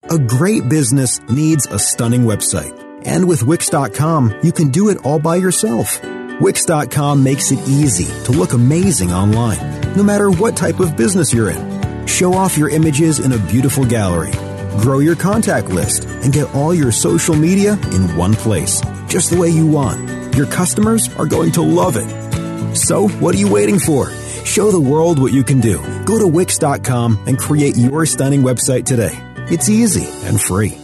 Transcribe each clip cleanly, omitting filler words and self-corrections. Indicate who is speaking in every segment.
Speaker 1: A great business needs a stunning website. And with Wix.com, you can do it all by yourself. Wix.com makes it easy to look amazing online, no matter what type of business you're in. Show off your images in a beautiful gallery. Grow your contact list and get all your social media in one place, just the way you want. Your customers are going to love it. So, what are you waiting for? Show the world what you can do. Go to Wix.com and create your stunning website today. It's easy and free.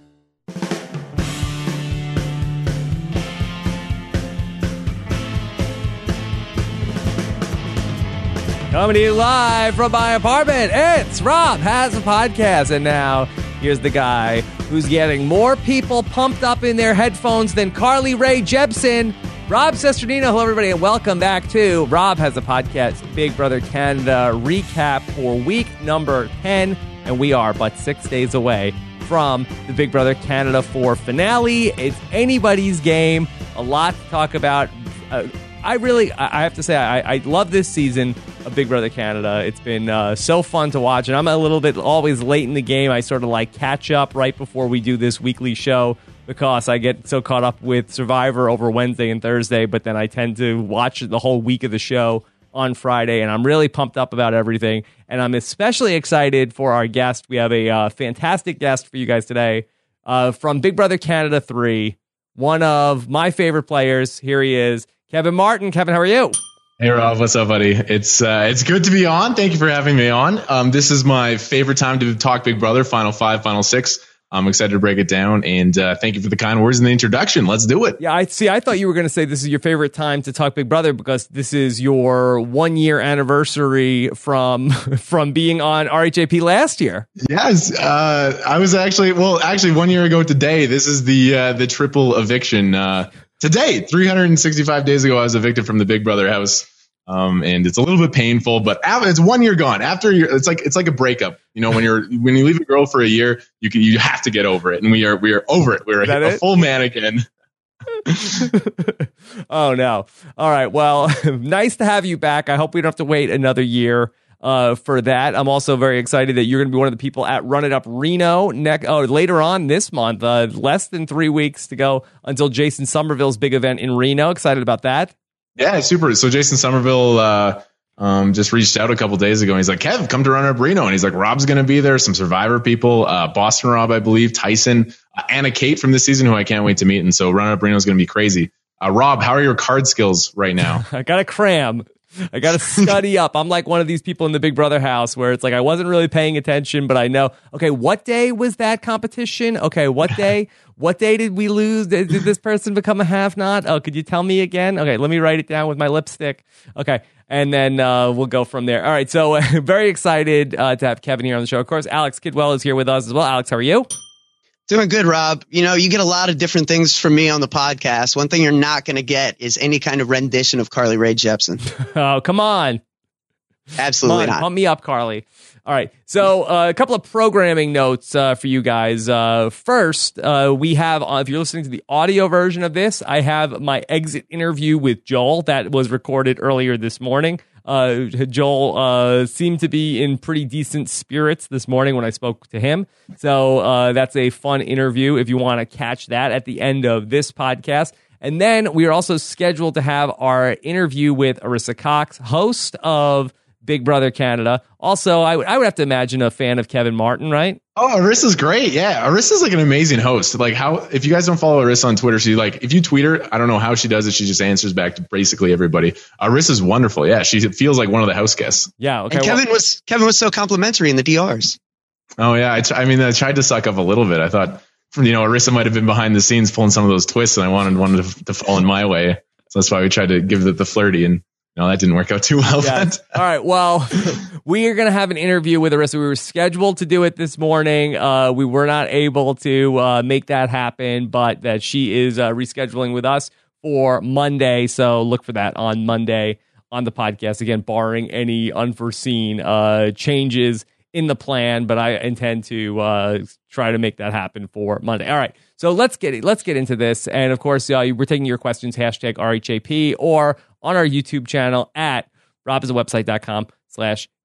Speaker 2: Coming to you live from my apartment, it's Rob Has a Podcast. And now, here's the guy who's getting more people pumped up in their headphones than Carly Rae Jepsen, Rob Cesternino. Hello, everybody, and welcome back to Rob Has a Podcast, Big Brother Canada recap for week number 10. And we are but 6 days away from the Big Brother Canada 4 finale. It's anybody's game. A lot to talk about. I have to say, I love this season of Big Brother Canada. It's been so fun to watch, and I'm a little bit always late in the game. I sort of like catch up right before we do this weekly show because I get so caught up with Survivor over Wednesday and Thursday, but then I tend to watch the whole week of the show on Friday, and I'm really pumped up about everything, and I'm especially excited for our guest. We have a fantastic guest for you guys today from Big Brother Canada 3, one of my favorite players. Here he is, Kevin Martin. Kevin, how are you?
Speaker 3: Hey, Rob. What's up, buddy? It's good to be on. Thank you for having me on. This is my favorite time to talk Big Brother, Final 5, Final 6. I'm excited to break it down, and thank you for the kind words in the introduction. Let's do it.
Speaker 2: Yeah, I thought you were going to say this is your favorite time to talk Big Brother because this is your 1 year anniversary from being on RHAP last year.
Speaker 3: Yes, I was actually 1 year ago today. This is the triple eviction. Today, 365 days ago, I was evicted from the Big Brother house. And it's a little bit painful, but it's 1 year gone. After it's like a breakup. You know, when you leave a girl for a year, you have to get over it, and we are over it. We're a full man again.
Speaker 2: Oh no! All right. Well, nice to have you back. I hope we don't have to wait another year for that. I'm also very excited that you're going to be one of the people at Run It Up Reno later on this month. Less than 3 weeks to go until Jason Somerville's big event in Reno. Excited about that.
Speaker 3: Yeah, super. So Jason Somerville just reached out a couple days ago, and he's like, Kev, come to Run Up Reno. And he's like, Rob's going to be there, some Survivor people, Boston Rob, I believe, Tyson, Anna Kate from this season, who I can't wait to meet. And so Run Up Reno is going to be crazy. Rob, how are your card skills right now?
Speaker 2: I got to cram. I got to study up. I'm like one of these people in the Big Brother house where it's like I wasn't really paying attention, but I know, okay, what day was that competition? Okay, what day? What day did we lose? Did this person become a have-not? Oh, could you tell me again? Okay, let me write it down with my lipstick. Okay, and then we'll go from there. All right, so very excited to have Kevin here on the show. Of course, Alex Kidwell is here with us as well. Alex, how are you?
Speaker 4: Doing good, Rob. You know, you get a lot of different things from me on the podcast. One thing you're not going to get is any kind of rendition of Carly Rae Jepsen.
Speaker 2: Oh, come on.
Speaker 4: Absolutely not.
Speaker 2: Pump me up, Carly. All right. So a couple of programming notes for you guys. First, we have, if you're listening to the audio version of this, I have my exit interview with Joel that was recorded earlier this morning. Joel seemed to be in pretty decent spirits this morning when I spoke to him. So that's a fun interview if you want to catch that at the end of this podcast. And then we are also scheduled to have our interview with Arisa Cox, host of Big Brother Canada. Also, I would have to imagine a fan of Kevin Martin, right?
Speaker 3: Oh, Arissa's great. Yeah, Arissa's like an amazing host. Like, if you guys don't follow Arissa on Twitter, she if you tweet her, I don't know how she does it. She just answers back to basically everybody. Arissa's wonderful. Yeah, she feels like one of the house guests.
Speaker 2: Yeah. Okay.
Speaker 4: And Kevin was so complimentary in the DRs.
Speaker 3: Oh yeah, I tried to suck up a little bit. I thought, Arissa might have been behind the scenes pulling some of those twists, and I wanted to fall in my way. So that's why we tried to give the flirty, and that didn't work out too well.
Speaker 2: Yeah. All right. Well, we are going to have an interview with Arisa. We were scheduled to do it this morning. We were not able to make that happen, but that she is rescheduling with us for Monday. So look for that on Monday on the podcast. Again, barring any unforeseen changes in the plan, but I intend to try to make that happen for Monday. All right. So let's get into this. And of course, we're taking your questions, hashtag RHAP, or on our YouTube channel at robisawebsite.com/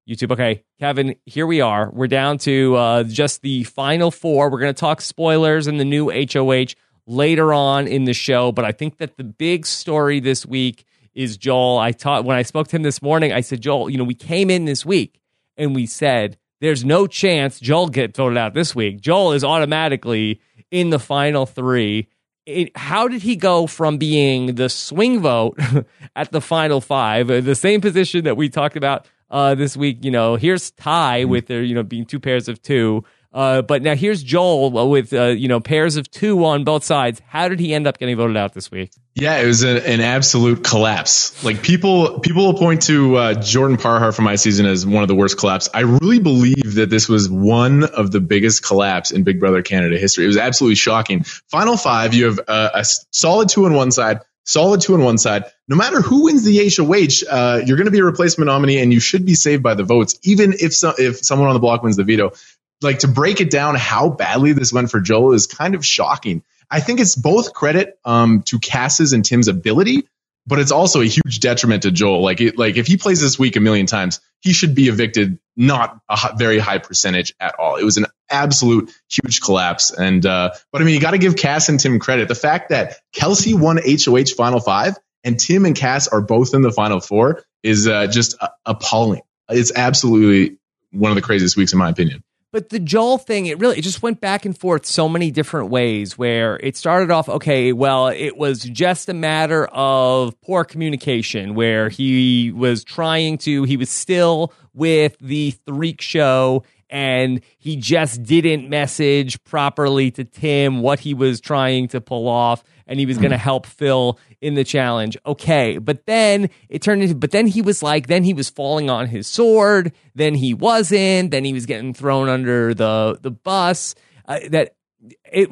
Speaker 2: YouTube. Okay, Kevin, here we are. We're down to just the final four. We're going to talk spoilers and the new HOH later on in the show, but I think that the big story this week is Joel. When I spoke to him this morning, I said, Joel, we came in this week and we said, there's no chance Joel gets voted out this week. Joel is automatically in the final three. How did he go from being the swing vote at the final five, the same position that we talked about this week? Here's Ty with their, being two pairs of two. But now here's Joel with, pairs of two on both sides. How did he end up getting voted out this week?
Speaker 3: Yeah, it was an absolute collapse. Like people will point to Jordan Parhar from my season as one of the worst collapses. I really believe that this was one of the biggest collapse in Big Brother Canada history. It was absolutely shocking. Final five, you have a solid two on one side, solid two on one side. No matter who wins the HOH, you're going to be a replacement nominee, and you should be saved by the votes, even if someone on the block wins the veto. Like, to break it down, how badly this went for Joel is kind of shocking. I think it's both credit to Cass's and Tim's ability, but it's also a huge detriment to Joel. Like if he plays this week a million times, he should be evicted, not a very high percentage at all. It was an absolute huge collapse. And but I mean, you got to give Cass and Tim credit. The fact that Kelsey won HOH Final Five and Tim and Cass are both in the Final Four is just appalling. It's absolutely one of the craziest weeks in my opinion.
Speaker 2: But the Joel thing, it just went back and forth so many different ways, where it started off, okay, well, it was just a matter of poor communication, where he was still with the Freak Show, and he just didn't message properly to Tim what he was trying to pull off, and he was going to help Phil in the challenge. Okay, but then it turned into, then he was falling on his sword, then he wasn't, then he was getting thrown under the bus. That it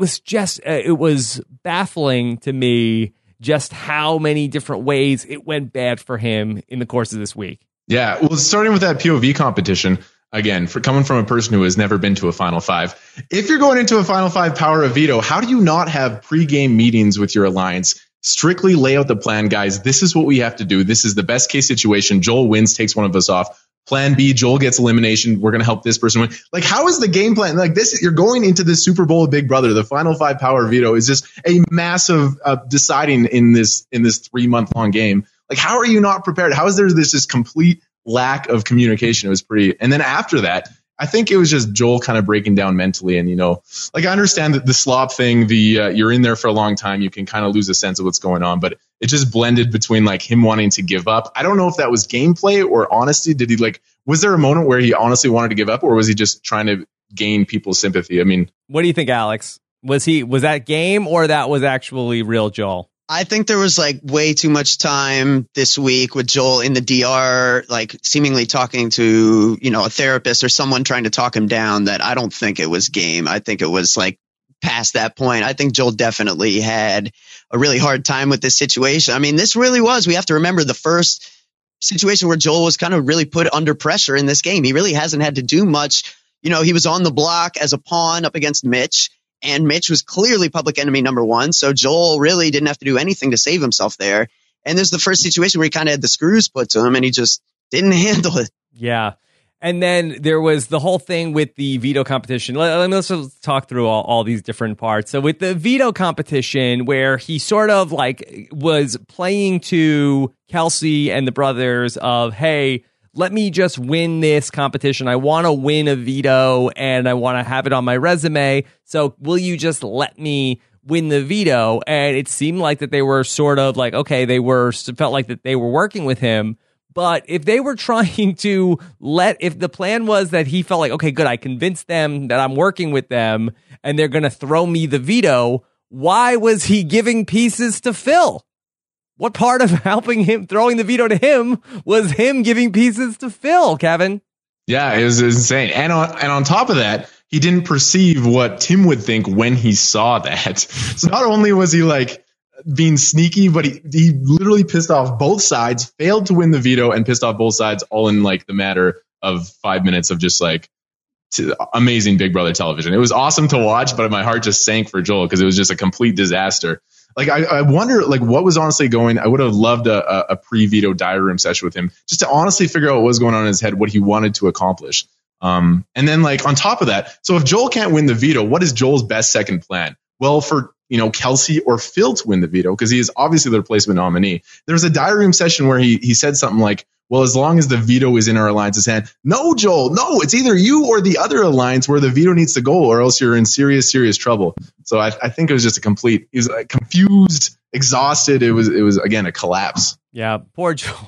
Speaker 2: was baffling to me just how many different ways it went bad for him in the course of this week.
Speaker 3: Yeah, well, starting with that POV competition, again, for coming from a person who has never been to a Final Five, if you're going into a Final Five power of veto, how do you not have pre-game meetings with your alliance? Strictly lay out the plan, guys. This is what we have to do. This is the best case situation. Joel wins, takes one of us off. Plan B, Joel gets elimination. We're going to help this person win. Like, how is the game plan? Like this, you're going into the Super Bowl of Big Brother. The Final Five power veto is just a massive deciding in this 3-month long game. Like, how are you not prepared? How is there this complete lack of communication? It was pretty. And then after that, I think it was just Joel kind of breaking down mentally. And, I understand that the slop thing, you're in there for a long time, you can kind of lose a sense of what's going on, but it just blended between like him wanting to give up. I don't know if that was gameplay or honesty. Did he was there a moment where he honestly wanted to give up, or was he just trying to gain people's sympathy? I mean,
Speaker 2: what do you think, Alex? Was that game, or that was actually real Joel?
Speaker 4: I think there was way too much time this week with Joel in the DR, seemingly talking to, a therapist or someone trying to talk him down, that I don't think it was game. I think it was past that point. I think Joel definitely had a really hard time with this situation. I mean, this really was, we have to remember, the first situation where Joel was kind of really put under pressure in this game. He really hasn't had to do much. He was on the block as a pawn up against Mitch. And Mitch was clearly public enemy number one. So Joel really didn't have to do anything to save himself there. And this is the first situation where he kind of had the screws put to him and he just didn't handle it.
Speaker 2: Yeah. And then there was the whole thing with the veto competition. Let's talk through all these different parts. So with the veto competition, where he sort of was playing to Kelsey and the brothers of, hey, let me just win this competition. I want to win a veto and I want to have it on my resume. So will you just let me win the veto? And it seemed like that they were sort of okay, felt like that they were working with him. But if they were trying to if the plan was that he felt okay, good, I convinced them that I'm working with them and they're going to throw me the veto, why was he giving pieces to Phil? What part of helping him, throwing the veto to him, was him giving pieces to Phil, Kevin?
Speaker 3: Yeah, it was insane. And on top of that, he didn't perceive what Tim would think when he saw that. So not only was he being sneaky, but he literally pissed off both sides, failed to win the veto, and pissed off both sides all in the matter of 5 minutes of just amazing Big Brother television. It was awesome to watch, but my heart just sank for Joel because it was just a complete disaster. Like, I wonder, like, what was honestly going. I would have loved a pre-veto diary room session with him just to honestly figure out what was going on in his head, what he wanted to accomplish. And then, like, on top of that, so if Joel can't win the veto, what is Joel's best second plan? Well, for Kelsey or Phil to win the veto, because he is obviously the replacement nominee. There was a diary room session where he said something like, well, as long as the veto is in our alliance's hand. No, Joel, no, it's either you or the other alliance where the veto needs to go, or else you're in serious, serious trouble. So I think it was just he was confused, exhausted. It was again, a collapse.
Speaker 2: Yeah, poor Joel.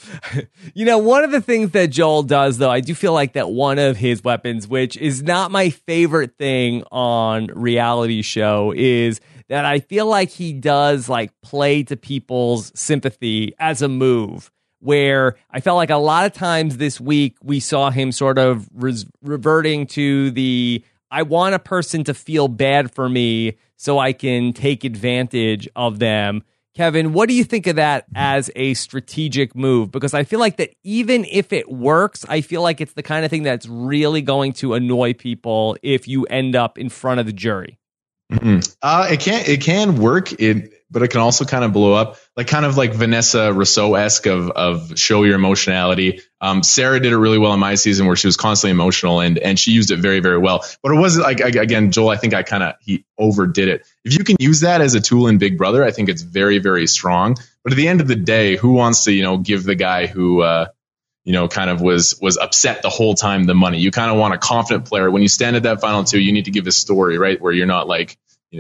Speaker 2: One of the things that Joel does, though, I do feel like that one of his weapons, which is not my favorite thing on reality show, is that I feel like he does like play to people's sympathy as a move, where I felt like a lot of times this week we saw him sort of reverting to the, I want a person to feel bad for me so I can take advantage of them. Kevin, what do you think of that as a strategic move? Because I feel like that even if it works, I feel like it's the kind of thing that's really going to annoy people if you end up in front of the jury.
Speaker 3: Mm-hmm. It can work, but it can also kind of blow up, like kind of like Vanessa Rousseau-esque of show your emotionality. Sarah did it really well in my season where she was constantly emotional and she used it very, very well. But it wasn't like, again, Joel, I think he overdid it. If you can use that as a tool in Big Brother, I think it's very, very strong. But at the end of the day, who wants to, give the guy who, kind of was upset the whole time the money? You kind of want a confident player. When you stand at that final two, you need to give a story, right? Where you're not like,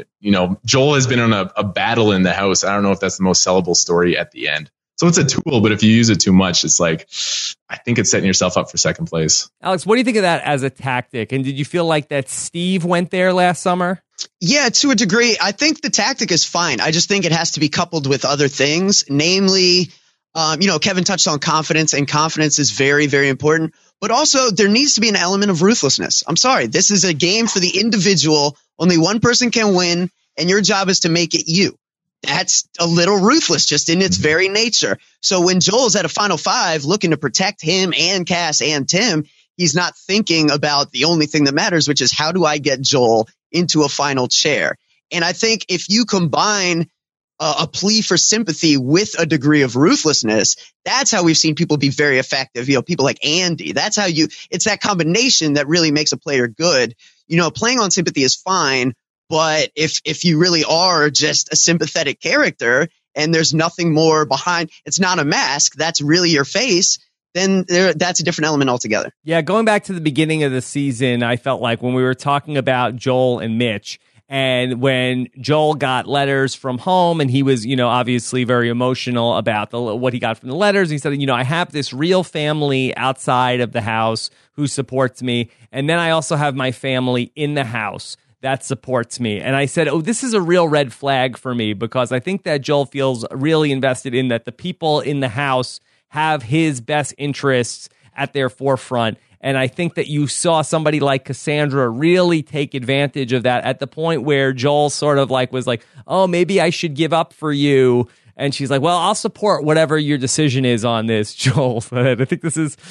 Speaker 3: Joel has been on a battle in the house. I don't know if that's the most sellable story at the end. So it's a tool, but if you use it too much, it's like, I think it's setting yourself up for second place.
Speaker 2: Alex, what do you think of that as a tactic? And did you feel like that Steve went there last summer?
Speaker 4: Yeah, to a degree. I think the tactic is fine. I just think it has to be coupled with other things, namely, Kevin touched on confidence, and confidence is very, very important. But also, there needs to be an element of ruthlessness. I'm sorry. This is a game for the individual. Only one person can win, and your job is to make it you. That's a little ruthless just in its very nature. So when Joel's at a final five looking to protect him and Cass and Tim, he's not thinking about the only thing that matters, which is how do I get Joel into a final chair? And I think if you combine a plea for sympathy with a degree of ruthlessness, that's how we've seen people be very effective. People like Andy, it's that combination that really makes a player good. Playing on sympathy is fine, but if you really are just a sympathetic character and there's nothing more behind, it's not a mask, that's really your face, then that's a different element altogether.
Speaker 2: Yeah, going back to the beginning of the season, I felt like when we were talking about Joel and Mitch, and when Joel got letters from home and he was, obviously very emotional about what he got from the letters, he said, I have this real family outside of the house who supports me. And then I also have my family in the house that supports me. And I said, this is a real red flag for me, because I think that Joel feels really invested in that the people in the house have his best interests at their forefront. And I think that you saw somebody like Cassandra really take advantage of that at the point where Joel sort of was like, oh, maybe I should give up for you. And she's like, well, I'll support whatever your decision is on this, Joel. I think this is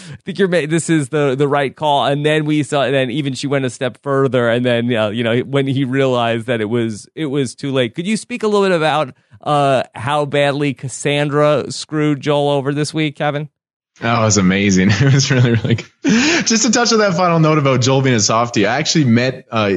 Speaker 2: the right call. And then we saw, and then even she went a step further. And then, when he realized that it was too late. Could you speak a little bit about how badly Cassandra screwed Joel over this week, Kevin?
Speaker 3: Oh, it was amazing. It was really, really good. Just to touch on that final note about Joel being a softie, I actually met, I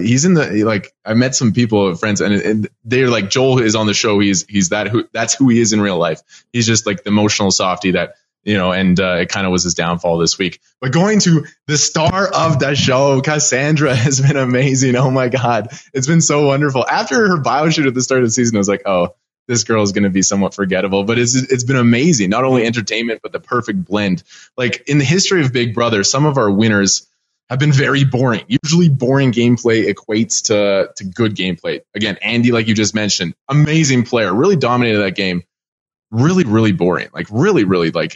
Speaker 3: met some people, friends, and they're like, Joel is on the show. That's who he is in real life. He's just like the emotional softie that, and it kind of was his downfall this week. But going to the star of the show, Cassandra, has been amazing. Oh my God. It's been so wonderful. After her bio shoot at the start of the season, I was like, oh, this girl is going to be somewhat forgettable, but it's been amazing. Not only entertainment, but the perfect blend. Like in the history of Big Brother, some of our winners have been very boring. Usually boring gameplay equates to good gameplay. Again, Andy, like you just mentioned, amazing player, really dominated that game. Really, really boring. Like really, really kind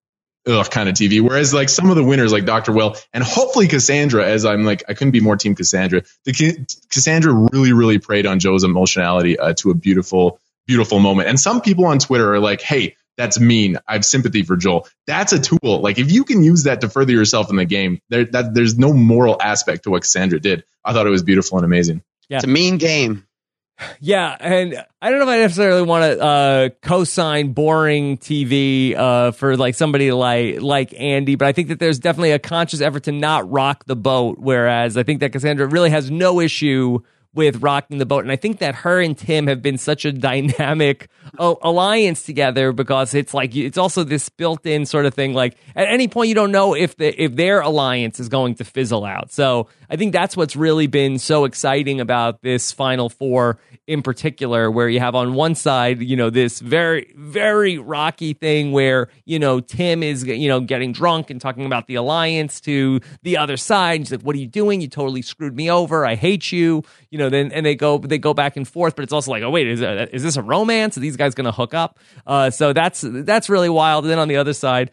Speaker 3: of TV. Whereas like some of the winners like Dr. Will and hopefully Cassandra, as I'm like, I couldn't be more team Cassandra. Cassandra really, really preyed on Joe's emotionality to a beautiful moment. And some people on Twitter are like, hey, that's mean. I have sympathy for Joel. That's a tool. Like if you can use that to further yourself in the game, there's no moral aspect to what Cassandra did. I thought it was beautiful and amazing.
Speaker 2: Yeah.
Speaker 4: It's a mean game.
Speaker 2: Yeah, and I don't know if I necessarily want to co-sign boring TV for like somebody like Andy, but I think that there's definitely a conscious effort to not rock the boat, whereas I think that Cassandra really has no issue with rocking the boat. And I think that her and Tim have been such a dynamic alliance together, because it's like, it's also this built-in sort of thing. Like at any point, you don't know if their alliance is going to fizzle out. So I think that's what's really been so exciting about this Final Four in particular, where you have on one side, this very, very rocky thing where, Tim is, getting drunk and talking about the alliance to the other side. He's like, what are you doing? You totally screwed me over. I hate you. Then and they go back and forth, but it's also like, oh wait, is this a romance? Are these guys going to hook up? So that's really wild. And then on the other side,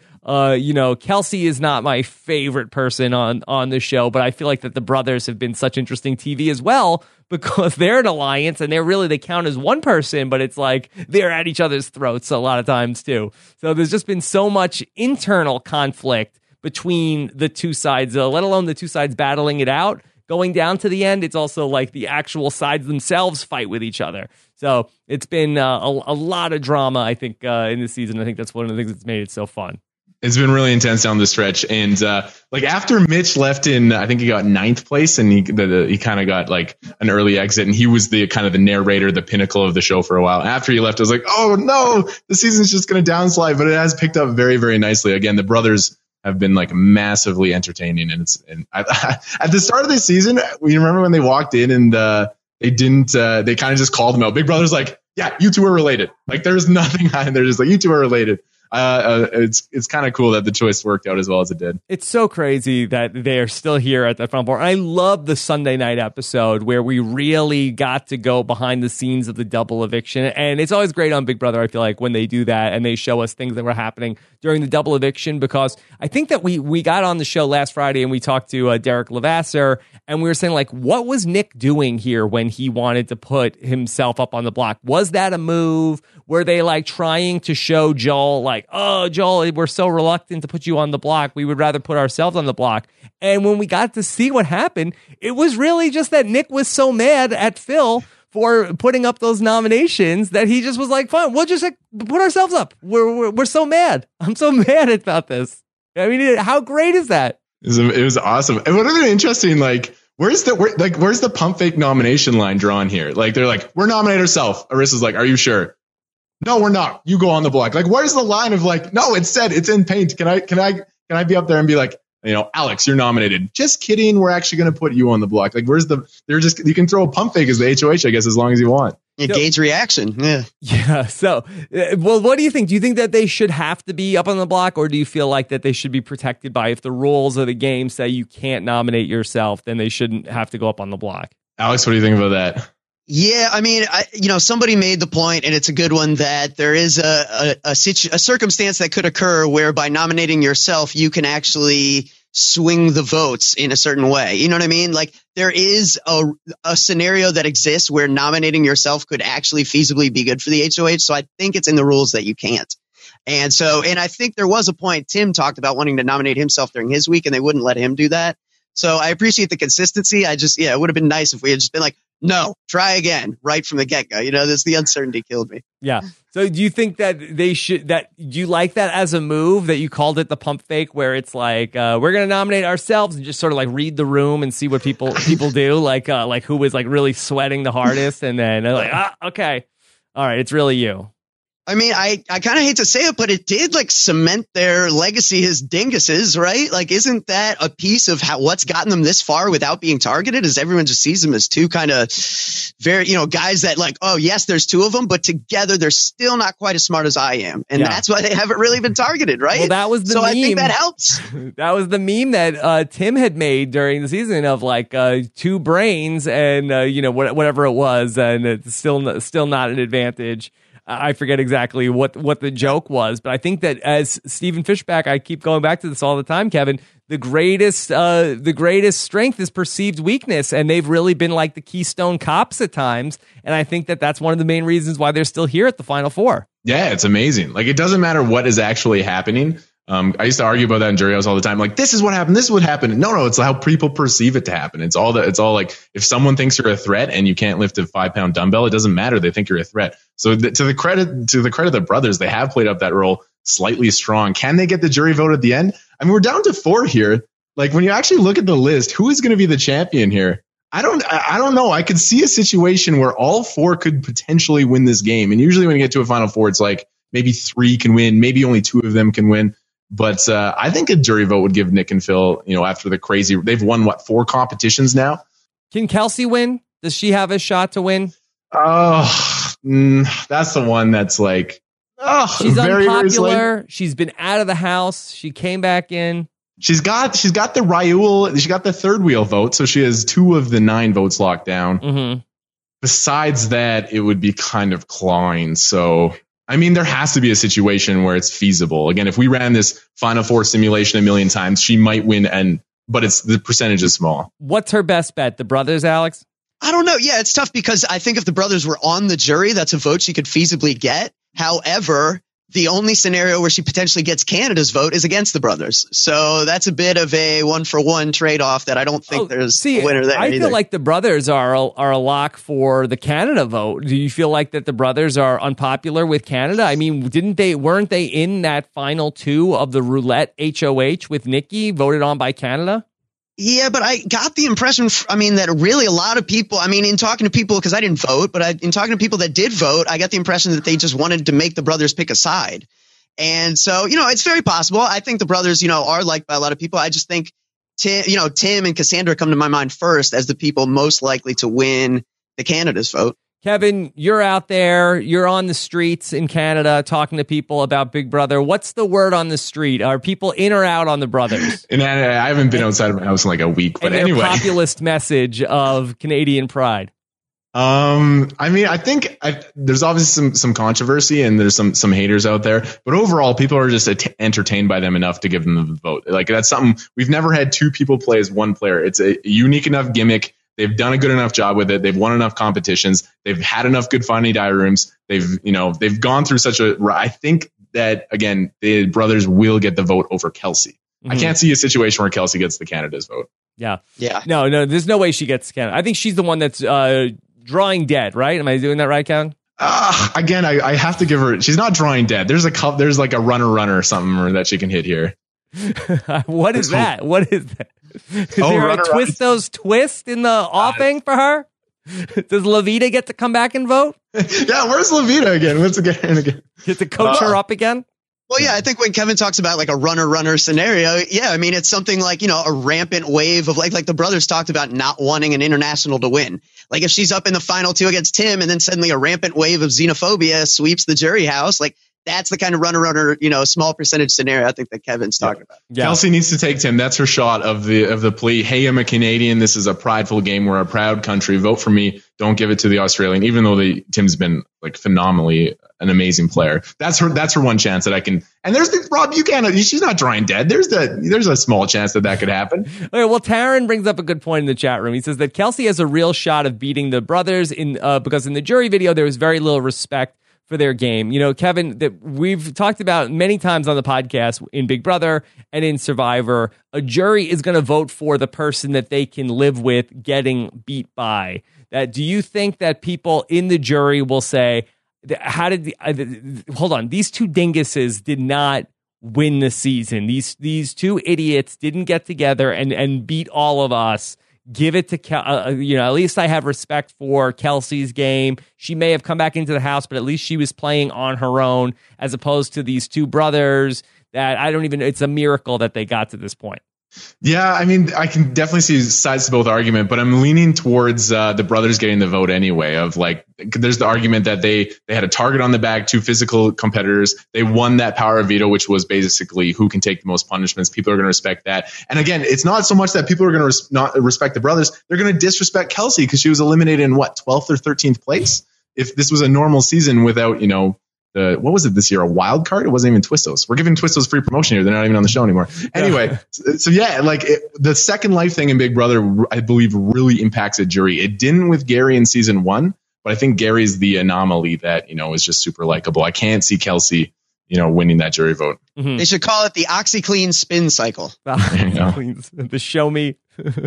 Speaker 2: Kelsey is not my favorite person on the show, but I feel like that the brothers have been such interesting TV as well, because they're an alliance and they count as one person, but it's like they're at each other's throats a lot of times too. So there's just been so much internal conflict between the two sides, let alone the two sides battling it out. Going down to the end, it's also like the actual sides themselves fight with each other. So it's been a lot of drama, I think, in this season. I think that's one of the things that's made it so fun.
Speaker 3: It's been really intense down the stretch. And after Mitch left in, I think he got 9th place, and he kind of got like an early exit, and he was the kind of the narrator, the pinnacle of the show for a while. After he left, I was like, oh no, the season's just going to downslide, but it has picked up very, very nicely. Again, the brothers have been like massively entertaining. And at the start of this season, you remember when they walked in and they kind of just called them out. Big Brother's like, yeah, you two are related. Like there's nothing hiding. They're just like, you two are related. It's kind of cool that the choice worked out as well as it did.
Speaker 2: It's so crazy that they're still here at the Final Four. I love the Sunday night episode where we really got to go behind the scenes of the double eviction. And it's always great on Big Brother, I feel like, when they do that and they show us things that were happening during the double eviction, because I think that we got on the show last Friday and we talked to Derek Levasseur, and we were saying, like, what was Nick doing here when he wanted to put himself up on the block? Was that a move? Were they like trying to show Joel, like, oh, Joel, we're so reluctant to put you on the block. We would rather put ourselves on the block. And when we got to see what happened, it was really just that Nick was so mad at Phil for putting up those nominations that he just was like, fine, we'll just like, put ourselves up. We're so mad. I'm so mad about this. I mean, how great is that?
Speaker 3: It was awesome. And what are interesting, like, where's the pump fake nomination line drawn here? Like, they're like, we're nominating ourselves. Arissa's like, are you sure? No, we're not. You go on the block. Like, where's the line of like, no, it's said, it's in paint. Can I be up there and be like, Alex, you're nominated. Just kidding. We're actually going to put you on the block. Like, you can throw a pump fake as the HOH, I guess, as long as you want.
Speaker 4: Gauge reaction.
Speaker 2: Yeah. So, well, what do you think? Do you think that they should have to be up on the block, or do you feel like that they should be protected by, if the rules of the game say you can't nominate yourself, then they shouldn't have to go up on the block?
Speaker 3: Alex, what do you think about that?
Speaker 4: Yeah, I mean, somebody made the point, and it's a good one, that there is a circumstance that could occur where by nominating yourself, you can actually swing the votes in a certain way. You know what I mean? Like, there is a scenario that exists where nominating yourself could actually feasibly be good for the HOH. So I think it's in the rules that you can't. And I think there was a point Tim talked about wanting to nominate himself during his week, and they wouldn't let him do that. So I appreciate the consistency. It would have been nice if we had just been like, no, try again right from the get-go. The uncertainty killed me.
Speaker 2: Yeah. So do you think that do you like that as a move, that you called it the pump fake, where it's like, we're going to nominate ourselves and just sort of like read the room and see what people do, like who was like really sweating the hardest, and then they're like, okay, all right, it's really you.
Speaker 4: I mean, I kind of hate to say it, but it did like cement their legacy as dinguses, right? Like, isn't that a piece of what's gotten them this far without being targeted? Is everyone just sees them as two kind of very, guys that like, oh yes, there's two of them, but together they're still not quite as smart as I am. And that's why they haven't really been targeted, right?
Speaker 2: Well, that was the meme.
Speaker 4: I think that helps.
Speaker 2: That was the meme that Tim had made during the season of like two brains and, whatever it was. And it's still not an advantage. I forget exactly what the joke was, but I think that as Stephen Fishbach, I keep going back to this all the time, Kevin, the greatest strength is perceived weakness, and they've really been like the Keystone Cops at times, and I think that that's one of the main reasons why they're still here at the Final Four.
Speaker 3: Yeah, it's amazing. Like, it doesn't matter what is actually happening. I used to argue about that in jury house all the time. Like, this is what happened. This is what happened. No, it's how people perceive it to happen. It's all like, if someone thinks you're a threat and you can't lift a 5-pound dumbbell, it doesn't matter. They think you're a threat. So to the credit of the brothers, they have played up that role slightly strong. Can they get the jury vote at the end? I mean, we're down to 4 here. Like, when you actually look at the list, who is going to be the champion here? I don't know. I could see a situation where all 4 could potentially win this game. And usually when you get to a Final Four, it's like maybe 3 can win, maybe only 2 of them can win. But I think a jury vote would give Nick and Phil, after the crazy, they've won 4 competitions now.
Speaker 2: Can Kelsey win? Does she have a shot to win?
Speaker 3: Oh, that's the one that's like,
Speaker 2: she's
Speaker 3: very,
Speaker 2: unpopular.
Speaker 3: very
Speaker 2: She's been out of the house. She came back in.
Speaker 3: She's got the Raul. She got the third wheel vote, so she has 2 of the 9 votes locked down.
Speaker 2: Mm-hmm.
Speaker 3: Besides that, it would be kind of clawing. So, I mean, there has to be a situation where it's feasible. Again, if we ran this Final Four simulation a million times, she might win, but the percentage is small.
Speaker 2: What's her best bet? The brothers, Alex?
Speaker 4: I don't know. Yeah, it's tough because I think if the brothers were on the jury, that's a vote she could feasibly get. However, the only scenario where she potentially gets Canada's vote is against the brothers. So that's a bit of a 1-for-1 trade-off that I don't think there's a winner there.
Speaker 2: I feel like the brothers are a lock for the Canada vote. Do you feel like that the brothers are unpopular with Canada? I mean, weren't they in that final 2 of the roulette HOH with Nikki voted on by Canada?
Speaker 4: Yeah, but I got the impression, that really a lot of people, in talking to people, because I didn't vote, but in talking to people that did vote, I got the impression that they just wanted to make the brothers pick a side. And so, it's very possible. I think the brothers, are liked by a lot of people. I just think Tim and Cassandra come to my mind first as the people most likely to win the Canada's vote.
Speaker 2: Kevin, you're out there. You're on the streets in Canada talking to people about Big Brother. What's the word on the street? Are people in or out on the brothers?
Speaker 3: And I haven't been outside of my house in like a week, but anyway.
Speaker 2: Populist message of Canadian pride.
Speaker 3: I think there's obviously some controversy and there's some haters out there, but overall people are just entertained by them enough to give them the vote. Like, that's something we've never had 2 people play as one player. It's a unique enough gimmick. They've done a good enough job with it. They've won enough competitions. They've had enough good funny die rooms. They've gone through I think that, again, the brothers will get the vote over Kelsey. Mm-hmm. I can't see a situation where Kelsey gets the Canada's vote.
Speaker 2: Yeah.
Speaker 4: Yeah.
Speaker 2: No, there's no way she gets Canada. I think she's the one that's drawing dead, right? Am I doing that right, Kevin?
Speaker 3: Again, I have to give her, she's not drawing dead. There's like a runner or something that she can hit here.
Speaker 2: What is that? What is that? Is there a Twistos twist in the offing for her? Does Levita get to come back and vote?
Speaker 3: Yeah, where's Levita again? What's again?
Speaker 2: Get to coach her up again?
Speaker 4: Well, yeah, I think when Kevin talks about like a runner scenario, yeah, it's something like, a rampant wave of like the brothers talked about not wanting an international to win. Like, if she's up in the final 2 against Tim and then suddenly a rampant wave of xenophobia sweeps the jury house, like, that's the kind of runner, small percentage scenario I think that Kevin's talking about.
Speaker 3: Yeah. Kelsey needs to take Tim. That's her shot of the plea. Hey, I'm a Canadian. This is a prideful game. We're a proud country. Vote for me. Don't give it to the Australian. Even though Tim's been like phenomenally an amazing player. That's her one chance that I can. And there's Rob. She's not drawing dead. There's a small chance that could happen.
Speaker 2: Okay, well, Taryn brings up a good point in the chat room. He says that Kelsey has a real shot of beating the brothers because in the jury video there was very little respect for their game. Kevin, that we've talked about many times on the podcast in Big Brother and in Survivor, a jury is going to vote for the person that they can live with getting beat by. Do you think that people in the jury will say, hold on, these 2 dinguses did not win the season. These 2 idiots didn't get together and beat all of us. Give it to at least I have respect for Kelsey's game. She may have come back into the house, but at least she was playing on her own, as opposed to these 2 brothers that it's a miracle that they got to this point.
Speaker 3: Yeah, I can definitely see sides to both argument, but I'm leaning towards the brothers getting the vote anyway. Of like, there's the argument that they had a target on the back, 2 physical competitors. They won that power of veto, which was basically who can take the most punishments. People are going to respect that. And again, it's not so much that people are going to not respect the brothers. They're going to disrespect Kelsey because she was eliminated in 12th or 13th place. If this was a normal season without, what was it this year? A wild card? It wasn't even Twistos. We're giving Twistos free promotion here. They're not even on the show anymore. Anyway, so yeah, the second life thing in Big Brother, I believe, really impacts a jury. It didn't with Gary in season 1, but I think Gary's the anomaly that, is just super likable. I can't see Kelsey winning that jury vote.
Speaker 2: Mm-hmm.
Speaker 4: They should call it the OxyClean spin cycle.
Speaker 2: The show me.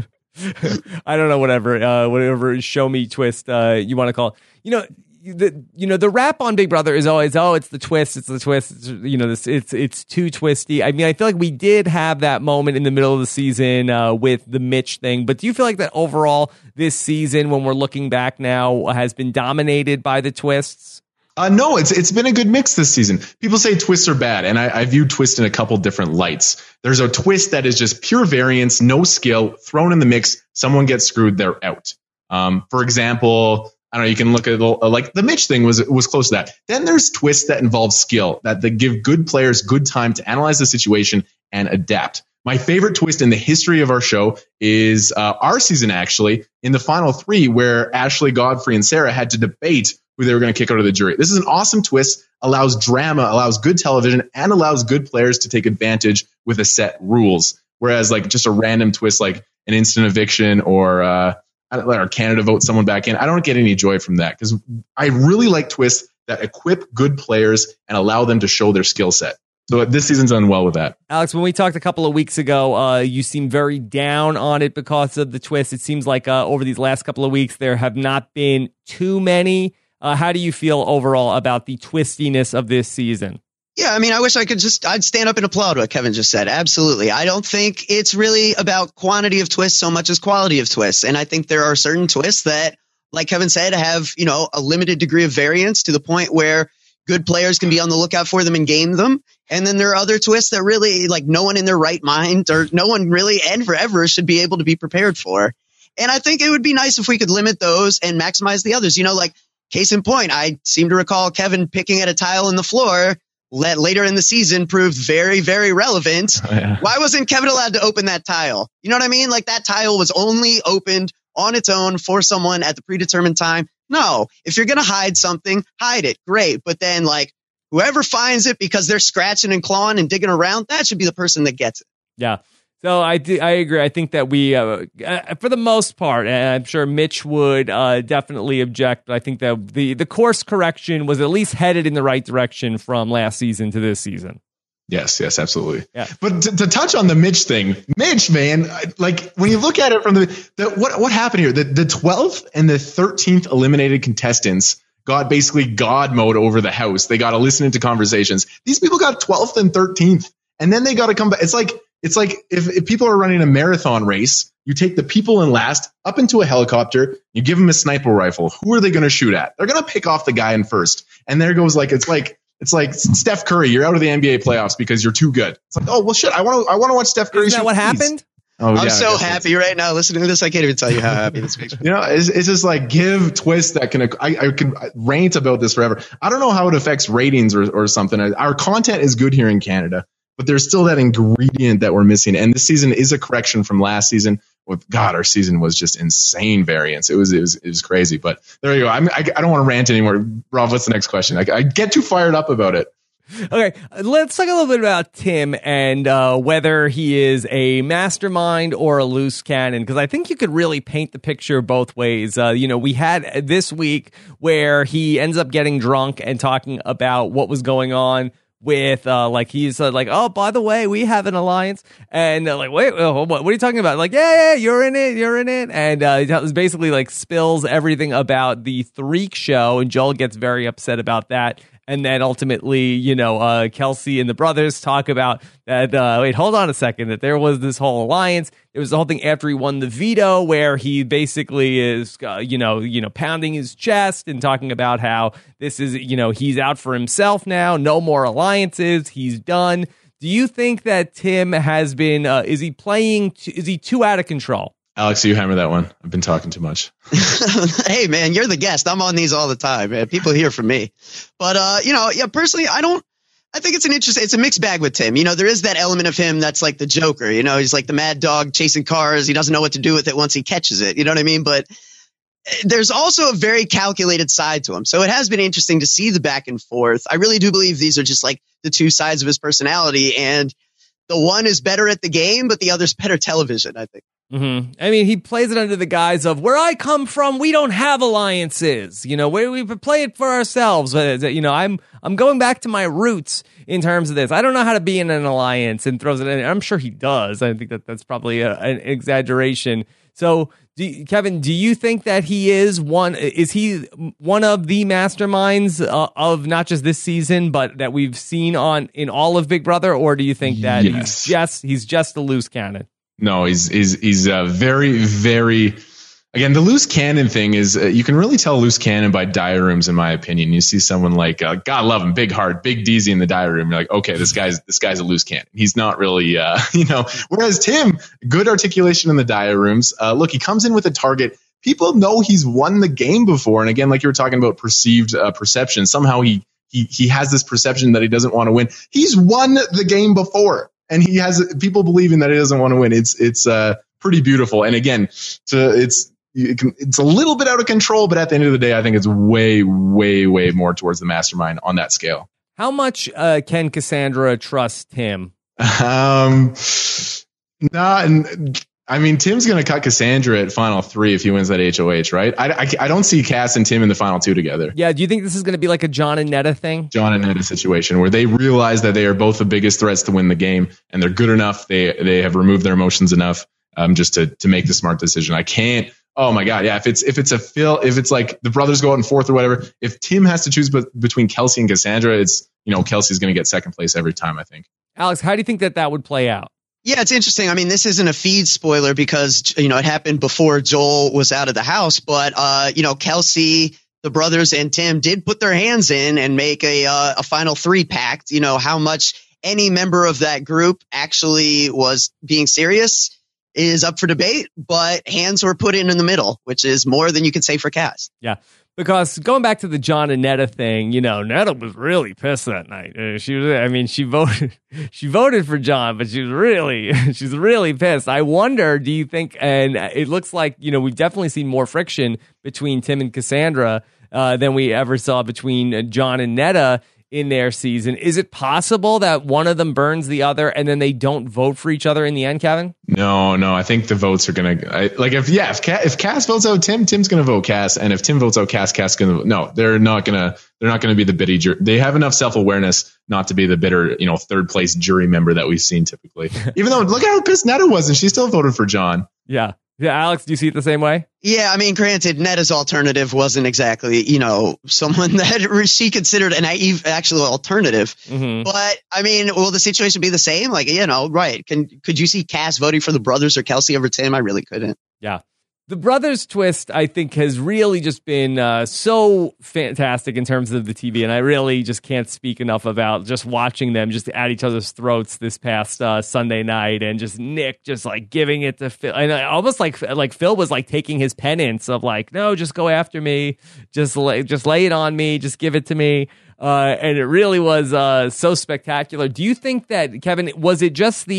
Speaker 2: I don't know, whatever show me twist you want to call it. The rap on Big Brother is always, it's the twist, it's too twisty. I mean, I feel like we did have that moment in the middle of the season with the Mitch thing, but do you feel like that overall this season, when we're looking back now, has been dominated by the twists?
Speaker 3: No, it's been a good mix this season. People say twists are bad, and I view twist in a couple different lights. There's a twist that is just pure variance, no skill, thrown in the mix. Someone gets screwed, they're out. For example, I don't know, you can look at like the Mitch thing was close to that. Then there's twists that involve skill, that give good players good time to analyze the situation and adapt. My favorite twist in the history of our show is our season, actually, in the final 3, where Ashley, Godfrey, and Sarah had to debate who they were going to kick out of the jury. This is an awesome twist, allows drama, allows good television, and allows good players to take advantage with a set rules. Whereas like just a random twist like an instant eviction or Canada vote someone back in, I don't get any joy from that, because I really like twists that equip good players and allow them to show their skill set. So this season's done well with that.
Speaker 2: Alex, when we talked a couple of weeks ago, you seemed very down on it because of the twist. It seems like over these last couple of weeks, there have not been too many. How do you feel overall about the twistiness of this season?
Speaker 4: Yeah, I mean, I wish I'd stand up and applaud what Kevin just said. Absolutely. I don't think it's really about quantity of twists so much as quality of twists. And I think there are certain twists that, like Kevin said, have, a limited degree of variance to the point where good players can be on the lookout for them and game them. And then there are other twists that really, like, no one in their right mind or no one really and forever should be able to be prepared for. And I think it would be nice if we could limit those and maximize the others. Case in point, I seem to recall Kevin picking at a tile in the floor later in the season proved very, very relevant.
Speaker 3: Oh, yeah.
Speaker 4: Why wasn't Kevin allowed to open that tile? You know what I mean? Like, that tile was only opened on its own for someone at the predetermined time. No, if you're going to hide something, hide it. Great. But then, like, whoever finds it because they're scratching and clawing and digging around, that should be the person that gets it.
Speaker 2: Yeah. So I agree. I think that we, for the most part, and I'm sure Mitch would definitely object, but I think that the course correction was at least headed in the right direction from last season to this season.
Speaker 3: Yes, absolutely.
Speaker 2: Yeah.
Speaker 3: But to touch on the Mitch thing, Mitch, man, like when you look at it from what happened here, the 12th and the 13th eliminated contestants got basically God mode over the house. They got to listen into conversations. These people got 12th and 13th, and then they got to come back. It's like if people are running a marathon race, you take the people in last up into a helicopter, you give them a sniper rifle. Who are they going to shoot at? They're going to pick off the guy in first. And there goes it's like Steph Curry. You're out of the NBA playoffs because you're too good. It's like, oh well, shit. I want to watch Steph Curry.
Speaker 2: Isn't that what happened?
Speaker 3: Oh,
Speaker 4: I'm so happy right now listening to this. I can't even tell you how happy this makes me.
Speaker 3: It's just like give twists that can. I could rant about this forever. I don't know how it affects ratings or something. Our content is good here in Canada, but there's still that ingredient that we're missing. And this season is a correction from last season. God, our season was just insane variance. It was crazy. But there you go. I don't want to rant anymore. Rob, what's the next question? I get too fired up about it.
Speaker 2: Okay, let's talk a little bit about Tim and whether he is a mastermind or a loose cannon, because I think you could really paint the picture both ways. We had this week where he ends up getting drunk and talking about what was going on with he's like, oh, by the way, we have an alliance, and like, wait, what are you talking about? Like, yeah, you're in it, and basically like spills everything about the Threak show, and Joel gets very upset about that. And then ultimately, Kelsey and the brothers talk about that. Wait, hold on a second. That there was this whole alliance. It was the whole thing after he won the veto, where he basically is, pounding his chest and talking about how this is, he's out for himself now. No more alliances. He's done. Do you think that Tim has been? Is he too out of control?
Speaker 3: Alex, you hammer that one. I've been talking too much.
Speaker 4: Hey, man, you're the guest. I'm on these all the time, man. People hear from me. But, personally, I think it's a mixed bag with Tim. There is that element of him that's like the Joker. He's like the mad dog chasing cars. He doesn't know what to do with it once he catches it. You know what I mean? But there's also a very calculated side to him. So it has been interesting to see the back and forth. I really do believe these are just like the two sides of his personality. And the one is better at the game, but the other's better television, I think.
Speaker 2: Mm-hmm. I mean, he plays it under the guise of where I come from, we don't have alliances. You know, we play it for ourselves. You know, I'm going back to my roots in terms of this. I don't know how to be in an alliance, and throws it in. I'm sure he does. I think that's probably an exaggeration. So, Kevin, do you think that he is one? Is he one of the masterminds of not just this season, but that we've seen in all of Big Brother? Or do you think that he's just a loose cannon?
Speaker 3: No, he's very, very. Again, the loose cannon thing is you can really tell loose cannon by diary rooms, in my opinion. You see someone like God love him, big heart, big DZ in the diary room. You're like, okay, this guy's a loose cannon. He's not really, Whereas Tim, good articulation in the diary rooms. Look, he comes in with a target. People know he's won the game before, and again, like you were talking about perceived perception. Somehow he has this perception that he doesn't want to win. He's won the game before. And he has people believing that he doesn't want to win. It's pretty beautiful. And again, it's a little bit out of control, but at the end of the day, I think it's way, way, way more towards the mastermind on that scale.
Speaker 2: How much can Cassandra trust Tim?
Speaker 3: I mean, Tim's going to cut Cassandra at final 3 if he wins that HOH, right? I don't see Cass and Tim in the final 2 together.
Speaker 2: Yeah, do you think this is going to be like a John and Netta thing?
Speaker 3: John and Netta situation where they realize that they are both the biggest threats to win the game, and they're good enough. They have removed their emotions enough just to make the smart decision. I can't. Oh my God, yeah. If it's like the brothers go out in 4th or whatever, if Tim has to choose between Kelsey and Cassandra, it's Kelsey's going to get 2nd place every time, I think.
Speaker 2: Alex, how do you think that would play out?
Speaker 4: Yeah, it's interesting. I mean, this isn't a feed spoiler because, it happened before Joel was out of the house. But, Kelsey, the brothers, and Tim did put their hands in and make a final 3 pact. How much any member of that group actually was being serious is up for debate. But hands were put in the middle, which is more than you could say for Cass.
Speaker 2: Yeah. Because going back to the John and Netta thing, Netta was really pissed that night. She voted for John, but she's really pissed. I wonder, do you think, and it looks like, we've definitely seen more friction between Tim and Cassandra than we ever saw between John and Netta in their season. Is it possible that one of them burns the other and then they don't vote for each other in the end, Kevin?
Speaker 3: No. I think the votes are going to if Cass votes out Tim, Tim's going to vote Cass. And if Tim votes out Cass, Cass going to vote. No, they're not going to be the bitty jury. They have enough self-awareness not to be the bitter, 3rd place jury member that we've seen typically. Even though look how pissed Netta was and she still voted for John.
Speaker 2: Yeah. Yeah, Alex, do you see it the same way?
Speaker 4: Yeah, I mean, granted, Netta's alternative wasn't exactly, someone that she considered an actual alternative. Mm-hmm. But, I mean, will the situation be the same? Like, right. Could you see Cass voting for the brothers or Kelsey over Tim? I really couldn't.
Speaker 2: Yeah. The brothers twist, I think, has really just been so fantastic in terms of the TV, and I really just can't speak enough about just watching them just at each other's throats this past Sunday night, and just Nick just like giving it to Phil, and almost like Phil was like taking his penance of like, no, just go after me, just lay it on me, just give it to me. And it really was so spectacular. Do you think that, Kevin, was it just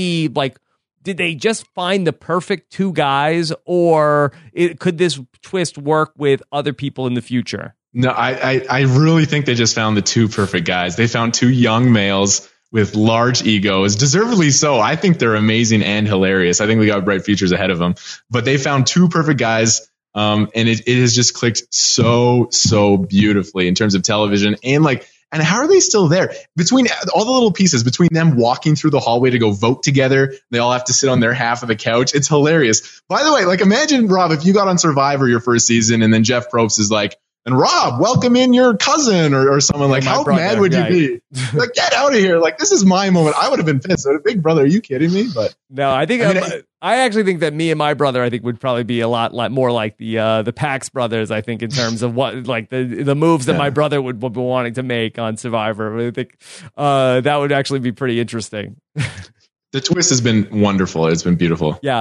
Speaker 2: did they just find the perfect 2 guys, or could this twist work with other people in the future?
Speaker 3: No, I really think they just found the 2 perfect guys. They found 2 young males with large egos, deservedly so. I think they're amazing and hilarious. I think we got bright futures ahead of them. But they found 2 perfect guys, and it has just clicked so beautifully in terms of television and how are they still there? Between all the little pieces, between them walking through the hallway to go vote together, they all have to sit on their half of the couch. It's hilarious. By the way, imagine, Rob, if you got on Survivor your first season and then Jeff Probst is like, and Rob, welcome in your cousin or someone. Like, how mad would you be? Like, get out of here. Like, this is my moment. I would have been pissed. Big brother, are you kidding me? But
Speaker 2: no, I think I actually think that me and my brother, I think, would probably be a lot more like the Pax brothers, I think, in terms of what, like, the moves that my brother would be wanting to make on Survivor. I think that would actually be pretty interesting.
Speaker 3: The twist has been wonderful. It's been beautiful.
Speaker 2: Yeah.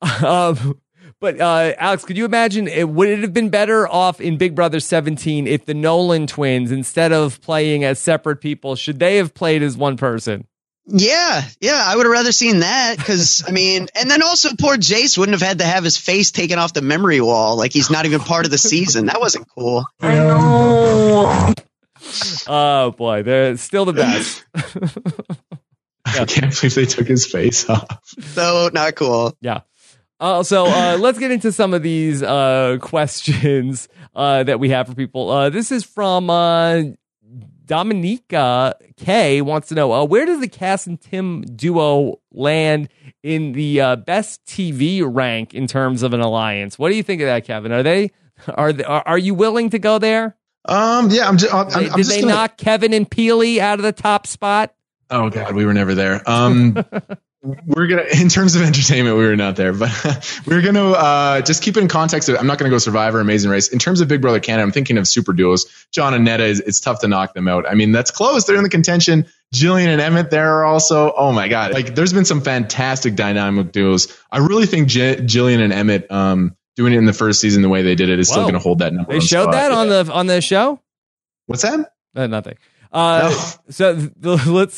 Speaker 2: But Alex, could you imagine, would it have been better off in Big Brother 17 if the Nolan twins, instead of playing as separate people, should they have played as one person?
Speaker 4: Yeah, I would have rather seen that because, I mean, and then also poor Jace wouldn't have had to have his face taken off the memory wall. Like, he's not even part of the season. That wasn't cool.
Speaker 2: I know. Oh, boy, they're still the best.
Speaker 3: I can't believe they took his face off.
Speaker 4: So not cool.
Speaker 2: Yeah. So let's get into some of these questions that we have for people. This is from Dominica K. wants to know, where does the Cass and Tim duo land in the best TV rank in terms of an alliance? What do you think of that, Kevin? Are you willing to go there?
Speaker 3: Yeah,
Speaker 2: Did they knock Kevin and Peely out of the top spot?
Speaker 3: Oh God, we were never there. We're gonna, in terms of entertainment, we were not there, but we're gonna just keep it in context. I'm not gonna go Survivor, Amazing Race. In terms of Big Brother Canada, I'm thinking of super duos. John and Netta, it's tough to knock them out. I mean, that's close. They're in the contention. Jillian and Emmett there are also. Oh my God, like there's been some fantastic dynamic duos. I really think Jillian and Emmett, doing it in the first season the way they did it is still gonna hold that number.
Speaker 2: They showed that on the show.
Speaker 3: What's that?
Speaker 2: Nothing. So let's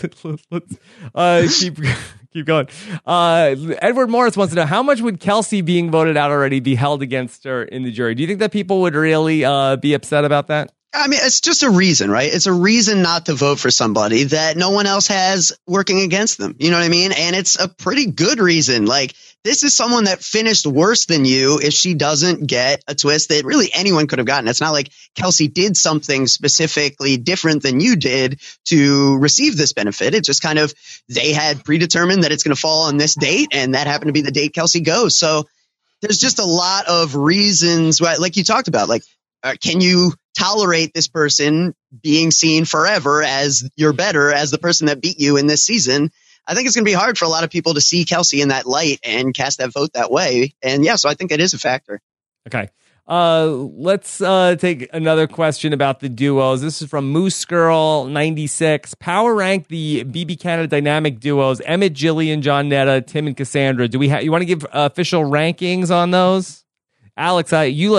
Speaker 2: keep going. Edward Morris wants to know, how much would Kelsey being voted out already be held against her in the jury? Do you think that people would really be upset about that?
Speaker 4: I mean, it's just a reason, right? It's a reason not to vote for somebody that no one else has working against them. You know what I mean? And it's a pretty good reason. Like, this is someone that finished worse than you if she doesn't get a twist that really anyone could have gotten. It's not like Kelsey did something specifically different than you did to receive this benefit. It just kind of, they had predetermined that it's going to fall on this date, and that happened to be the date Kelsey goes. So there's just a lot of reasons, right? Like you talked about, like, can you tolerate this person being seen forever as you're better, as the person that beat you in this season? I think it's going to be hard for a lot of people to see Kelsey in that light and cast that vote that way. And yeah, so I think it is a factor.
Speaker 2: Okay. Let's take another question about the duos. This is from Moose Girl 96. Power rank the BB Canada dynamic duos: Emmett, Jillian, John Netta, Tim, and Cassandra. Do we you want to give official rankings on those? Alex, you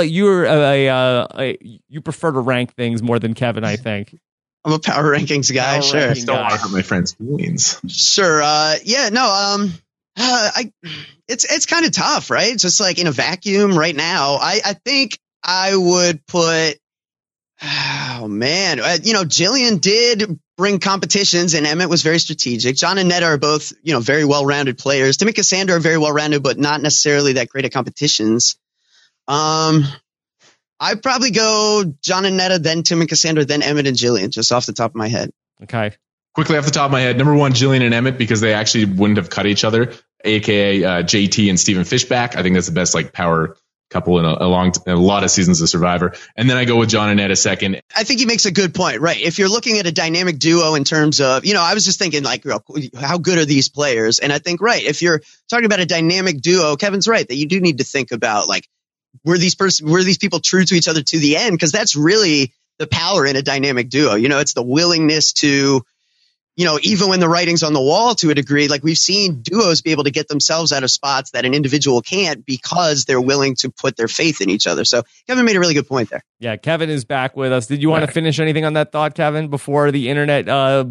Speaker 2: prefer to rank things more than Kevin, I think.
Speaker 4: I'm a power rankings guy. Sure.
Speaker 3: Don't want to hurt my friend's feelings.
Speaker 4: Sure. It's kind of tough, right? It's just like in a vacuum right now. I think I would put, Jillian did bring competitions, and Emmett was very strategic. John and Netta are both, very well-rounded players. Tim and Cassandra are very well-rounded, but not necessarily that great at competitions. I'd probably go John and Netta, then Tim and Cassandra, then Emmett and Jillian, just off the top of my head.
Speaker 2: Okay.
Speaker 3: Quickly off the top of my head, number one, Jillian and Emmett, because they actually wouldn't have cut each other, aka JT and Stephen Fishback. I think that's the best power couple in a lot of seasons of Survivor. And then I go with John and Netta second.
Speaker 4: I think he makes a good point, right? If you're looking at a dynamic duo in terms of, I was just thinking like, how good are these players? And I think, right, if you're talking about a dynamic duo, Kevin's right that you do need to think about like, were these people true to each other to the end? Because that's really the power in a dynamic duo. It's the willingness to, even when the writing's on the wall to a degree, like we've seen duos be able to get themselves out of spots that an individual can't because they're willing to put their faith in each other. So Kevin made a really good point there.
Speaker 2: Yeah, Kevin is back with us. Did you want to finish anything on that thought, Kevin, before the internet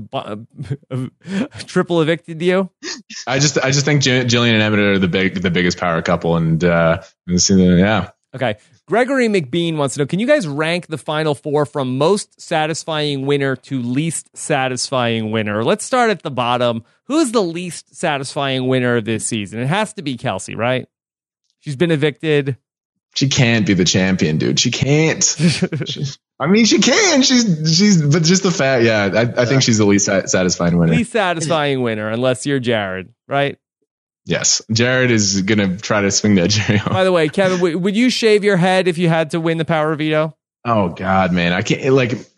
Speaker 2: triple evicted you?
Speaker 3: I just think Jillian and Emmett are the biggest power couple, and yeah.
Speaker 2: Okay. Gregory McBean wants to know, can you guys rank the final four from most satisfying winner to least satisfying winner? Let's start at the bottom. Who's the least satisfying winner of this season? It has to be Kelsey, right? She's been evicted.
Speaker 3: She can't be the champion, dude. She can't. She can. She's, but just the fact, yeah, I think she's the least satisfying winner.
Speaker 2: Least satisfying winner, unless you're Jared, right?
Speaker 3: Yes, Jared is going to try to swing that cherry home.
Speaker 2: By the way, Kevin, would you shave your head if you had to win the power veto?
Speaker 3: Oh, God, man. I can't,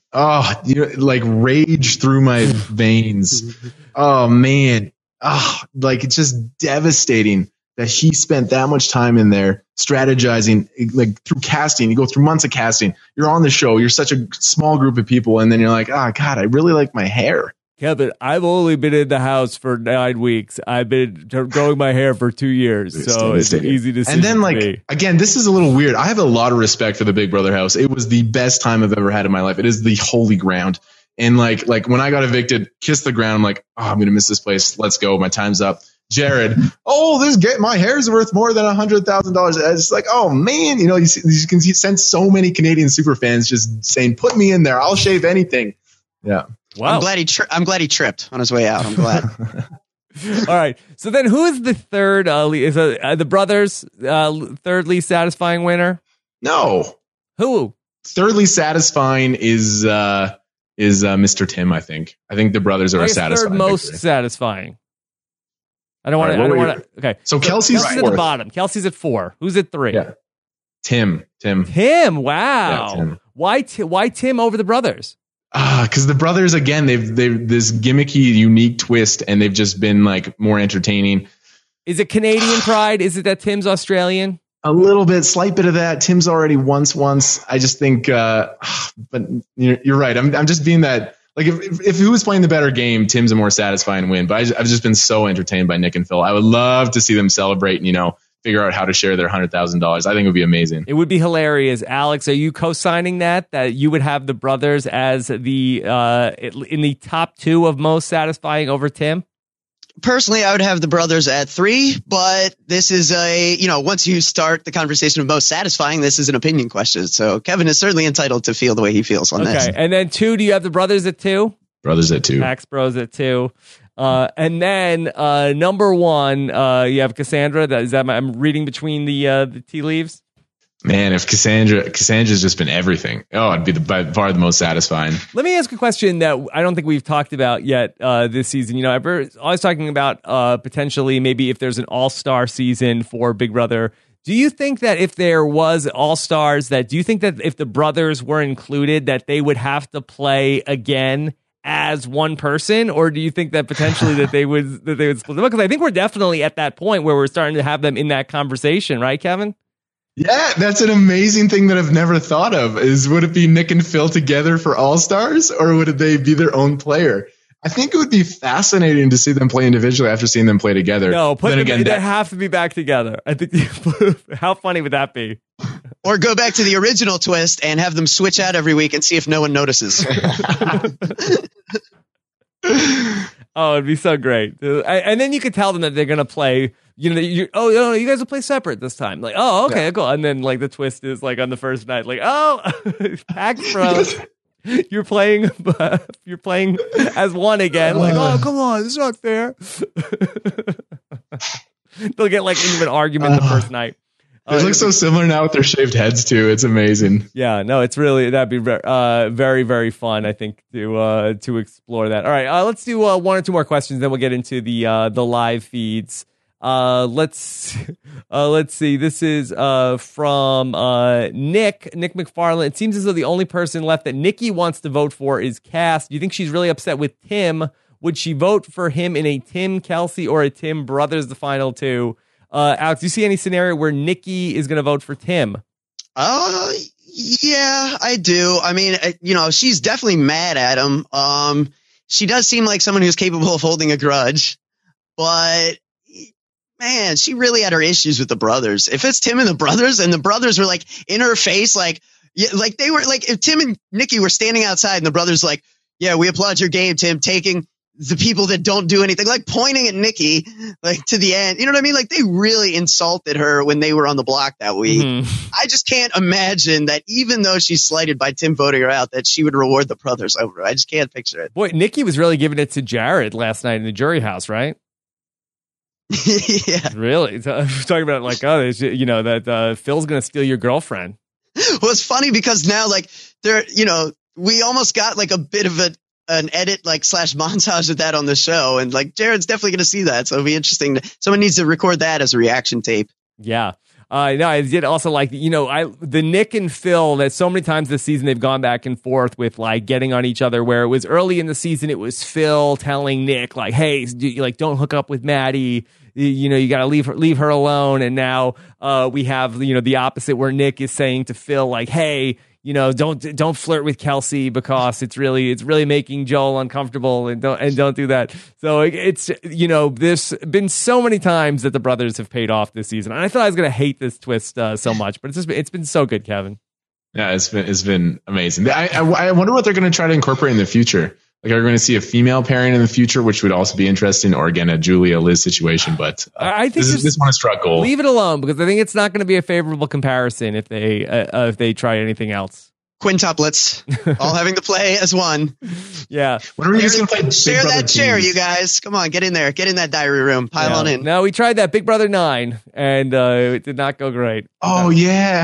Speaker 3: rage through my veins. Oh, man. It's just devastating that he spent that much time in there strategizing, through casting. You go through months of casting. You're on the show. You're such a small group of people. And then you're like, God, I really like my hair.
Speaker 2: Kevin, I've only been in the house for 9 weeks. I've been growing my hair for 2 years, so it's easy to see.
Speaker 3: And then, again, this is a little weird. I have a lot of respect for the Big Brother house. It was the best time I've ever had in my life. It is the holy ground. And like when I got evicted, kissed the ground. I'm like, I'm gonna miss this place. Let's go. My time's up. Jared, my hair's worth more than $100,000. It's like, oh man, you can sense so many Canadian super fans just saying, put me in there. I'll shave anything. Yeah.
Speaker 2: Wow.
Speaker 4: I'm glad he tripped on his way out. I'm glad.
Speaker 2: All right. So then who is the third, is the brothers, third least satisfying winner?
Speaker 3: No.
Speaker 2: Who?
Speaker 3: Thirdly satisfying is Mr. Tim, I think. I think the brothers are a satisfying.
Speaker 2: Third most satisfying. I don't want to. Okay.
Speaker 3: So Kelsey's
Speaker 2: at the bottom. Kelsey's at 4. Who's at 3?
Speaker 3: Yeah. Tim.
Speaker 2: Wow.
Speaker 3: Yeah, Tim.
Speaker 2: Why Tim over the brothers?
Speaker 3: Because the brothers, again, they've this gimmicky, unique twist, and they've just been like more entertaining.
Speaker 2: Is it Canadian pride? Is it that Tim's Australian?
Speaker 3: A little bit, slight bit of that. Tim's already once. I just think, but you're right. I'm just being that. Like if he was playing the better game, Tim's a more satisfying win. But I've just been so entertained by Nick and Phil. I would love to see them celebrate and figure out how to share their $100,000. I think it would be amazing.
Speaker 2: It would be hilarious. Alex, are you co-signing that you would have the brothers as the in the top 2 of most satisfying over Tim?
Speaker 4: Personally, I would have the brothers at 3, but this is once you start the conversation of most satisfying, this is an opinion question. So Kevin is certainly entitled to feel the way he feels on this.
Speaker 2: Okay, and then 2, do you have the brothers at 2?
Speaker 3: Brothers at 2.
Speaker 2: Max Bros at 2. And then number 1, you have Cassandra. I'm reading between the tea leaves.
Speaker 3: Man, if Cassandra's just been everything. Oh, it'd be by far the most satisfying.
Speaker 2: Let me ask a question that I don't think we've talked about yet this season. I was talking about potentially maybe if there's an all-star season for Big Brother. Do you think that if there was all-stars, do you think that if the brothers were included, that they would have to play again as one person, or do you think that potentially that they would split them up? Because I think we're definitely at that point where we're starting to have them in that conversation, right, Kevin?
Speaker 3: Yeah, that's an amazing thing that I've never thought of. Would it be Nick and Phil together for All Stars, or would they be their own player? I think it would be fascinating to see them play individually after seeing them play together.
Speaker 2: No, they have to be back together. I think. How funny would that be?
Speaker 4: Or go back to the original twist and have them switch out every week and see if no one notices.
Speaker 2: Oh, it'd be so great. And then you could tell them that they're going to play, you guys will play separate this time. Like, oh, okay, yeah. Cool. And then like the twist is like on the first night, like, oh, Pax Bros, you're playing as one again. Like, oh, come on, this is not fair. They'll get like into an argument the first night.
Speaker 3: They look so similar now with their shaved heads too. It's amazing.
Speaker 2: Yeah, no, that'd be very, very fun. I think to explore that. All right, let's do 1 or 2 more questions, then we'll get into the live feeds. Let's see. This is from Nick McFarland. It seems as though the only person left that Nikki wants to vote for is Cass. Do you think she's really upset with Tim? Would she vote for him in a Tim Kelsey or a Tim Brothers, the final 2? Alex, do you see any scenario where Nikki is going to vote for Tim?
Speaker 4: Yeah, I do. I mean, she's definitely mad at him. She does seem like someone who's capable of holding a grudge, but man, she really had her issues with the brothers. If it's Tim and the brothers were like in her face, like they were like, if Tim and Nikki were standing outside and the brothers like, yeah, we applaud your game, Tim, taking the people that don't do anything, like pointing at Nikki, like to the end. You know what I mean? Like they really insulted her when they were on the block that week. Mm-hmm. I just can't imagine that even though she's slighted by Tim voting her out, that she would reward the brothers over her. I just can't picture it.
Speaker 2: Boy, Nikki was really giving it to Jared last night in the jury house, right?
Speaker 4: Yeah.
Speaker 2: Really? Talking about like, oh, that Phil's going to steal your girlfriend.
Speaker 4: Well, it's funny because now like we almost got like a bit of an edit like / montage of that on the show, and like Jared's definitely going to see that, so it'll be interesting. Someone needs to record that as a reaction tape.
Speaker 2: Yeah. No, I did also like the Nick and Phil that so many times this season they've gone back and forth with like getting on each other, where it was early in the season it was Phil telling Nick like, hey, don't hook up with Maddie, you got to leave her alone, and now we have the opposite where Nick is saying to Phil like, hey, don't flirt with Kelsey because it's really making Joel uncomfortable, and don't do that. So it's there's been so many times that the brothers have paid off this season, and I thought I was going to hate this twist so much, but it's been so good, Kevin.
Speaker 3: Yeah, it's been amazing. I wonder what they're going to try to incorporate in the future. Like, are we going to see a female pairing in the future, which would also be interesting, or again a Julia Liz situation? But
Speaker 2: I think
Speaker 3: this one is struck gold.
Speaker 2: Leave it alone, because I think it's not going to be a favorable comparison if they try anything else.
Speaker 4: Quintuplets, all having to play as one.
Speaker 2: Yeah.
Speaker 3: When are we just going to play
Speaker 4: Share that chair, you guys. Come on, get in there. Get in that diary room. Pile on in.
Speaker 2: No, we tried that Big Brother 9, and it did not go great.
Speaker 3: Oh, yeah.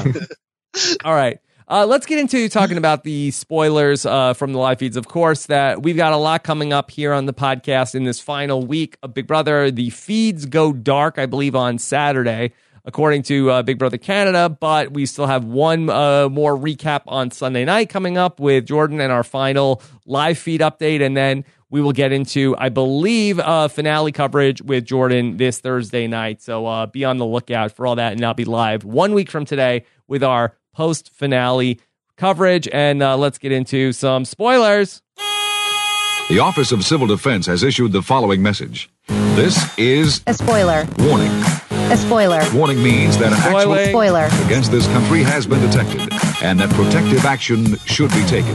Speaker 2: All right. Let's get into talking about the spoilers from the live feeds. Of course, that we've got a lot coming up here on the podcast in this final week of Big Brother. The feeds go dark, I believe, on Saturday, according to Big Brother Canada, but we still have one more recap on Sunday night coming up with Jordan and our final live feed update, and then we will get into, I believe, finale coverage with Jordan this Thursday night. So be on the lookout for all that, and I'll be live 1 week from today with our post-finale coverage, and let's get into some spoilers.
Speaker 5: The Office of Civil Defense has issued the following message. This is
Speaker 6: a spoiler.
Speaker 5: Warning.
Speaker 6: A spoiler.
Speaker 5: Warning means that an actual
Speaker 6: spoiler
Speaker 5: against this country has been detected, and that protective action should be taken.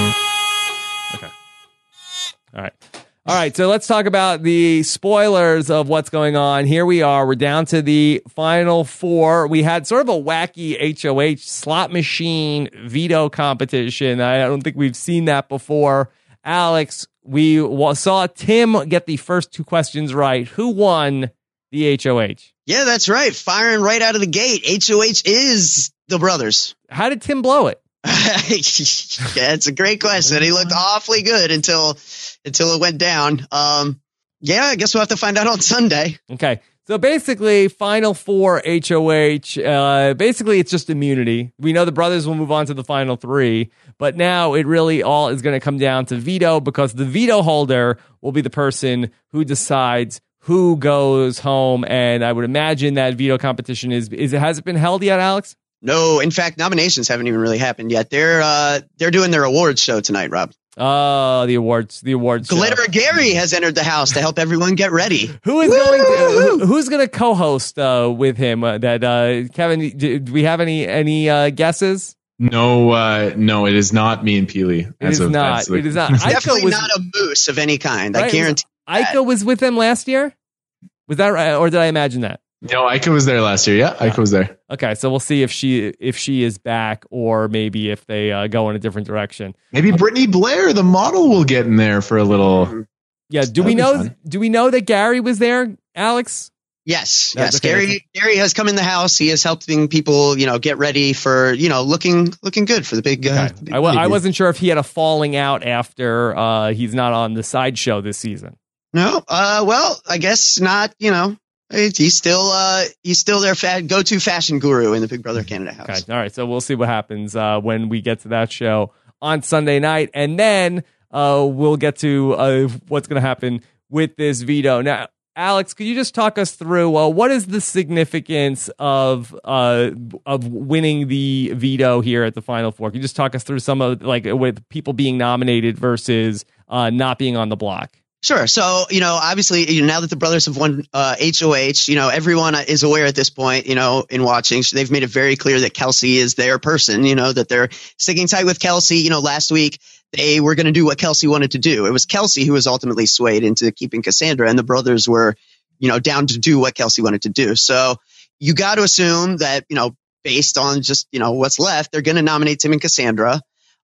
Speaker 2: Okay. All right, so let's talk about the spoilers of what's going on. Here we are. We're down to the final 4. We had sort of a wacky HOH slot machine veto competition. I don't think we've seen that before. Alex, we saw Tim get the first 2 questions right. Who won the HOH?
Speaker 4: Yeah, that's right. Firing right out of the gate. HOH is the brothers.
Speaker 2: How did Tim blow it?
Speaker 4: Yeah, it's a great question. He looked awfully good until it went down. Yeah, I guess we'll have to find out on Sunday.
Speaker 2: Okay. So basically, final 4 HOH, basically it's just immunity. We know the brothers will move on to the final 3, but now it really all is going to come down to veto, because the veto holder will be the person who decides who goes home. And I would imagine that veto competition has it been held yet, Alex?
Speaker 4: No, in fact, nominations haven't even really happened yet. They're doing their awards show tonight, Rob.
Speaker 2: Oh, the awards.
Speaker 4: Glitter Gary has entered the house to help everyone get ready.
Speaker 2: Who's going to co-host with him? Kevin, do we have any guesses?
Speaker 3: No, it is not me and Peely.
Speaker 2: It is not.
Speaker 4: It's definitely not a moose of any kind. Right? I guarantee.
Speaker 2: Aika was with them last year. Was that right, or did I imagine that?
Speaker 3: No, Aika was there last year. Yeah, Aika was there.
Speaker 2: Okay, so we'll see if she is back, or maybe if they go in a different direction.
Speaker 3: Maybe Brittany Blair, the model, will get in there for a little.
Speaker 2: Yeah. Do we know that Gary was there, Alex?
Speaker 4: Yes. Okay. Gary has come in the house. He is helping people, get ready for, looking good for the big.
Speaker 2: Okay. I wasn't sure if he had a falling out after he's not on the sideshow this season.
Speaker 4: No. Well, I guess not. He's still their go-to fashion guru in the Big Brother Canada house.
Speaker 2: Okay. All right. So we'll see what happens when we get to that show on Sunday night. And then we'll get to what's going to happen with this veto. Now, Alex, could you just talk us through what is the significance of winning the veto here at the Final Four? Can you just talk us through some of, with people being nominated versus not being on the block?
Speaker 4: Sure. So, obviously, now that the brothers have won HOH, everyone is aware at this point, in watching, they've made it very clear that Kelsey is their person, that they're sticking tight with Kelsey. Last week they were going to do what Kelsey wanted to do. It was Kelsey who was ultimately swayed into keeping Cassandra, and the brothers were, down to do what Kelsey wanted to do. So you got to assume that, based on just, what's left, they're going to nominate Tim and Cassandra.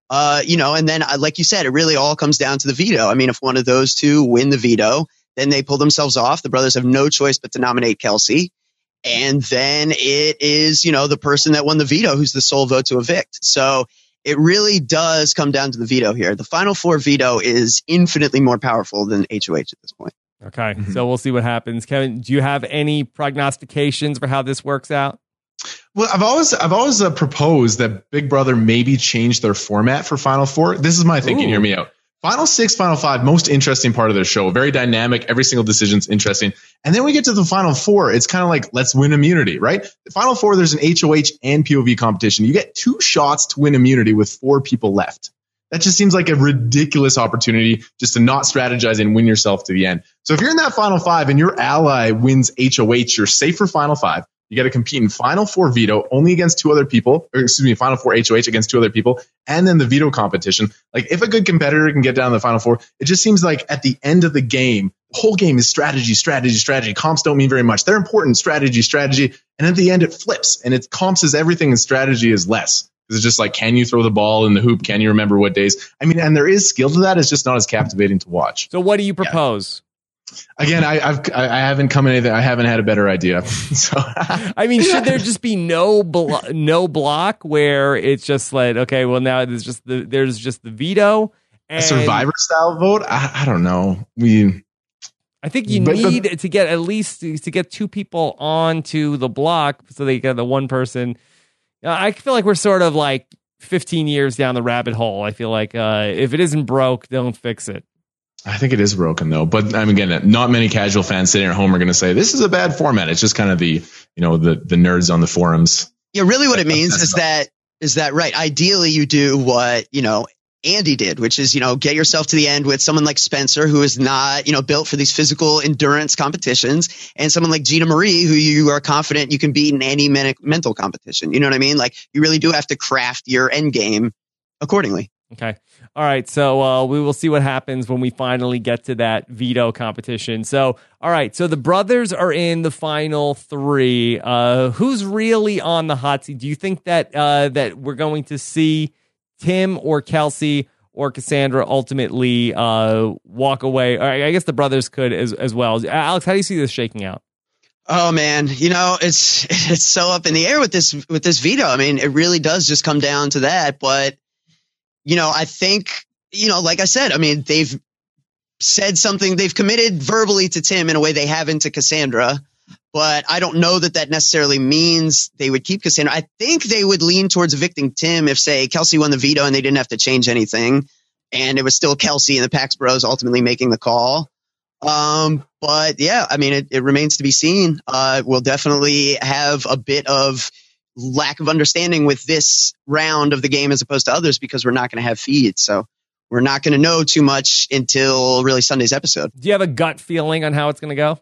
Speaker 4: And then, like you said, it really all comes down to the veto. I mean, if one of those two win the veto, then they pull themselves off. The brothers have no choice but to nominate Kelsey. And then it is, the person that won the veto who's the sole vote to evict. So it really does come down to the veto here. The Final Four veto is infinitely more powerful than HOH at this point.
Speaker 2: Okay, so we'll see what happens. Kevin, do you have any prognostications for how this works out?
Speaker 3: Well, I've always proposed that Big Brother maybe change their format for Final Four. This is my thinking. Hear me out. Final 6, Final 5, most interesting part of their show. Very dynamic. Every single decision's interesting. And then we get to the Final 4. It's kind of like, let's win immunity, right? The Final 4, there's an HOH and POV competition. You get 2 shots to win immunity with 4 people left. That just seems like a ridiculous opportunity just to not strategize and win yourself to the end. So if you're in that Final 5 and your ally wins HOH, you're safe for Final 5. You got to compete in Final 4 veto only against 2 other people, Final 4 HOH against 2 other people, and then the veto competition. Like, if a good competitor can get down to the Final 4, it just seems like at the end of the game, the whole game is strategy. Comps don't mean very much. They're important, strategy. And at the end, it flips, and comps is everything and strategy is less. It's just like, can you throw the ball in the hoop? Can you remember what days? I mean, and there is skill to that. It's just not as captivating to watch.
Speaker 2: So what do you propose?
Speaker 3: Again, I haven't come in anything. I haven't had a better idea. So
Speaker 2: I mean, should there just be no block where it's just like, okay, well now there's just the veto and
Speaker 3: a Survivor style vote? I don't know.
Speaker 2: I think you need to get at least to get two people onto the block so they get the one person. I feel like we're sort of like 15 years down the rabbit hole. I feel like if it isn't broke, don't fix it.
Speaker 3: I think it is broken though. But I mean, again, not many casual fans sitting at home are going to say this is a bad format. It's just kind of the nerds on the forums.
Speaker 4: Yeah, really what it means is that right. Ideally, you do what, Andy did, which is, get yourself to the end with someone like Spencer, who is not, built for these physical endurance competitions, and someone like Gina Marie, who you are confident you can beat in any mental competition. You know what I mean? Like, you really do have to craft your end game accordingly.
Speaker 2: Okay. All right. So we will see what happens when we finally get to that veto competition. So, all right. So the brothers are in the final three. Who's really on the hot seat? Do you think that that we're going to see Tim or Kelsey or Cassandra ultimately walk away? Or I guess the brothers could as well. Alex, how do you see this shaking out?
Speaker 4: Oh man, it's so up in the air with this veto. I mean, it really does just come down to that. But I think, like I said, I mean, they've said something, they've committed verbally to Tim in a way they haven't to Cassandra, but I don't know that necessarily means they would keep Cassandra. I think they would lean towards evicting Tim if, say, Kelsey won the veto and they didn't have to change anything, and it was still Kelsey and the Pax Bros ultimately making the call. But yeah, I mean, it remains to be seen. We'll definitely have a bit of lack of understanding with this round of the game as opposed to others because we're not going to have feeds. So we're not going to know too much until really Sunday's episode.
Speaker 2: Do you have a gut feeling on how it's going to go?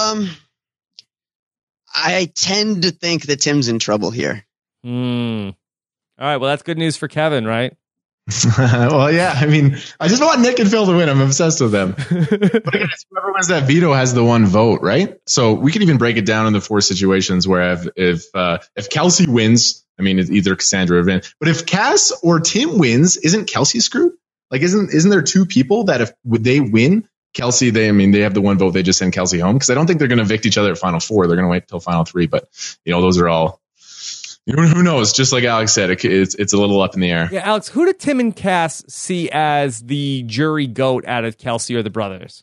Speaker 4: I tend to think that Tim's in trouble here.
Speaker 2: All right. Well, that's good news for Kevin, right?
Speaker 3: Well, yeah. I mean, I just want Nick and Phil to win. I'm obsessed with them. But again, whoever wins that veto has the one vote, right? So we could even break it down into 4 situations where if Kelsey wins, I mean, it's either Cassandra or Vin. But if Cass or Tim wins, isn't Kelsey screwed? Like, isn't there 2 people that if they win, Kelsey, they have the one vote, they just send Kelsey home? Because I don't think they're going to evict each other at Final 4. They're going to wait till Final 3. But, those are all... Who knows? Just like Alex said, it's a little up in the air.
Speaker 2: Yeah, Alex, who do Tim and Cass see as the jury goat out of Kelsey or the brothers?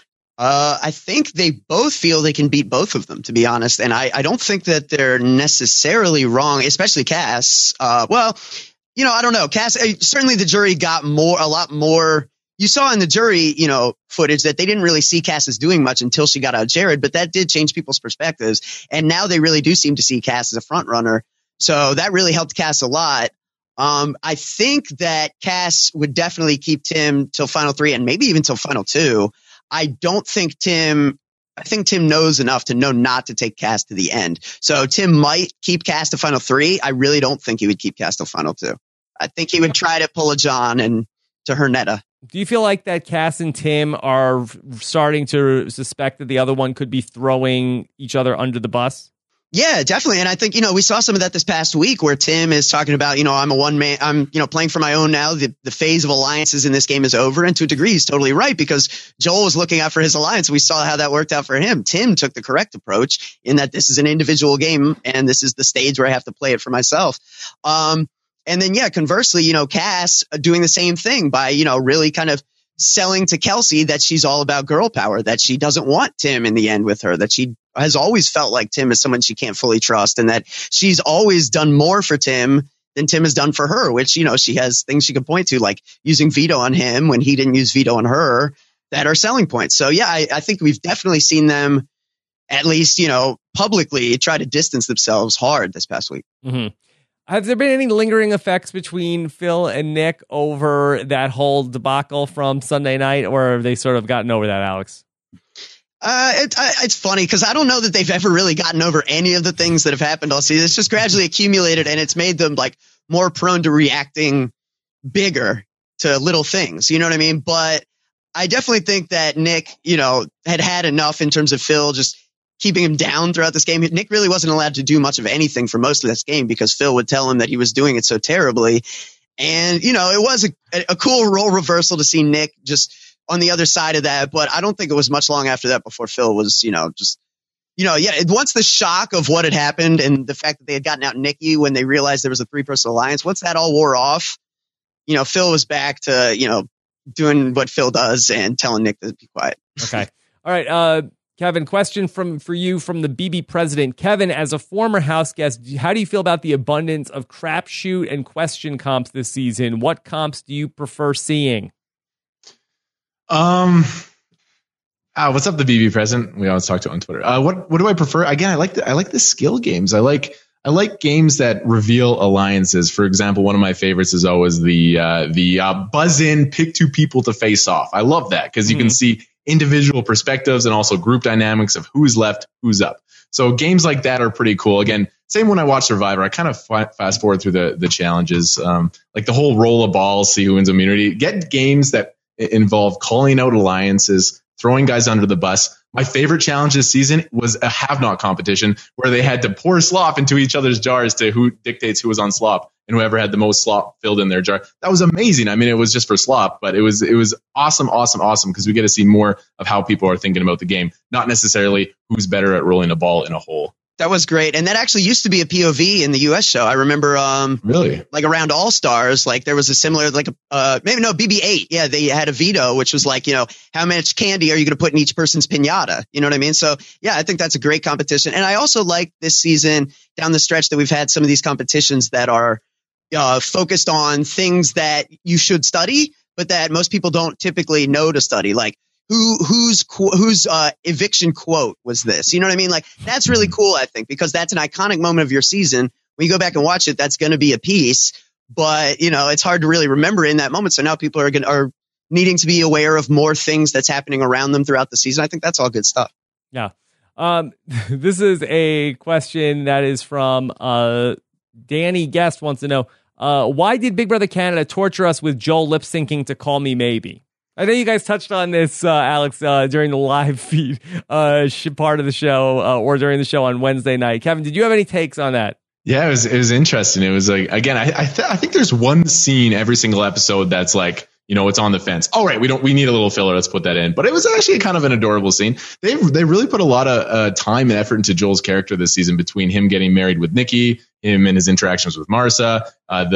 Speaker 4: I think they both feel they can beat both of them, to be honest. And I don't think that they're necessarily wrong, especially Cass. I don't know. Cass, certainly the jury got a lot more. You saw in the jury, footage that they didn't really see Cass as doing much until she got out Jared, but that did change people's perspectives. And now they really do seem to see Cass as a front runner. So that really helped Cass a lot. I think that Cass would definitely keep Tim till Final 3 and maybe even till Final 2. I think Tim knows enough to know not to take Cass to the end. So Tim might keep Cass to Final 3. I really don't think he would keep Cass till Final 2. I think he would try to pull a John and to Hernetta.
Speaker 2: Do you feel like that Cass and Tim are starting to suspect that the other one could be throwing each other under the bus?
Speaker 4: Yeah, definitely. And I think, we saw some of that this past week where Tim is talking about, I'm a one man, I'm, playing for my own now. The phase of alliances in this game is over. And to a degree, he's totally right because Joel was looking out for his alliance. We saw how that worked out for him. Tim took the correct approach in that this is an individual game and this is the stage where I have to play it for myself. And then, yeah, conversely, Cass doing the same thing by, really kind of selling to Kelsey that she's all about girl power, that she doesn't want Tim in the end with her, that she has always felt like Tim is someone she can't fully trust, and that she's always done more for Tim than Tim has done for her, which, she has things she can point to, like using veto on him when he didn't use veto on her, that are selling points. So, yeah, I think we've definitely seen them at least, publicly try to distance themselves hard this past week.
Speaker 2: Mm-hmm. Have there been any lingering effects between Phil and Nick over that whole debacle from Sunday night, or have they sort of gotten over that, Alex?
Speaker 4: It's funny because I don't know that they've ever really gotten over any of the things that have happened all season. It's just gradually accumulated, and it's made them like more prone to reacting bigger to little things. You know what I mean? But I definitely think that Nick, had enough in terms of Phil just keeping him down throughout this game. Nick really wasn't allowed to do much of anything for most of this game because Phil would tell him that he was doing it so terribly. And, it was a cool role reversal to see Nick just on the other side of that. But I don't think it was much long after that before Phil was, once the shock of what had happened and the fact that they had gotten out Nikki when they realized there was a 3-person alliance, once that all wore off, Phil was back to, doing what Phil does and telling Nick to be quiet.
Speaker 2: Okay. All right. Kevin, question for you from the BB president. Kevin, as a former house guest, how do you feel about the abundance of crapshoot and question comps this season? What comps do you prefer seeing?
Speaker 3: What's up, the BB president? We always talk to on Twitter. What do I prefer? Again, I like the skill games. I like games that reveal alliances. For example, one of my favorites is always the buzz in, pick 2 people to face off. I love that because you can see individual perspectives and also group dynamics of who's left, who's up. So games like that are pretty cool. Again, same when I watch Survivor, I kind of fast forward through the challenges, like the whole roll of balls, see who wins immunity. Get games that involve calling out alliances, throwing guys under the bus. My favorite challenge this season was a have-not competition where they had to pour slop into each other's jars to who dictates who was on slop, and whoever had the most slop filled in their jar. That was amazing. I mean, it was just for slop, but it was awesome because we get to see more of how people are thinking about the game, not necessarily who's better at rolling a ball in a hole.
Speaker 4: That was great. And that actually used to be a POV in the US show. I remember,
Speaker 3: really?
Speaker 4: Like around All Stars, like there was a similar, BB8. Yeah. They had a veto, which was like, how much candy are you going to put in each person's piñata? You know what I mean? So yeah, I think that's a great competition. And I also like this season down the stretch that we've had some of these competitions that are focused on things that you should study, but that most people don't typically know to study. Like, whose eviction quote was this? You know what I mean? Like, that's really cool, I think, because that's an iconic moment of your season. When you go back and watch it, that's going to be a piece, but it's hard to really remember in that moment. So now people are needing to be aware of more things that's happening around them throughout the season. I think that's all good stuff.
Speaker 2: Yeah. This is a question that is from Danny Guest wants to know, why did Big Brother Canada torture us with Joel lip syncing to Call Me Maybe? I know you guys touched on this, Alex, during the live feed part of the show or during the show on Wednesday night. Kevin, did you have any takes on that?
Speaker 3: Yeah, it was interesting. It was like, again, I think there's one scene every single episode that's like, it's on the fence. All right, we need a little filler. Let's put that in. But it was actually kind of an adorable scene. They really put a lot of time and effort into Joel's character this season, between him getting married with Nikki, him and his interactions with Marissa,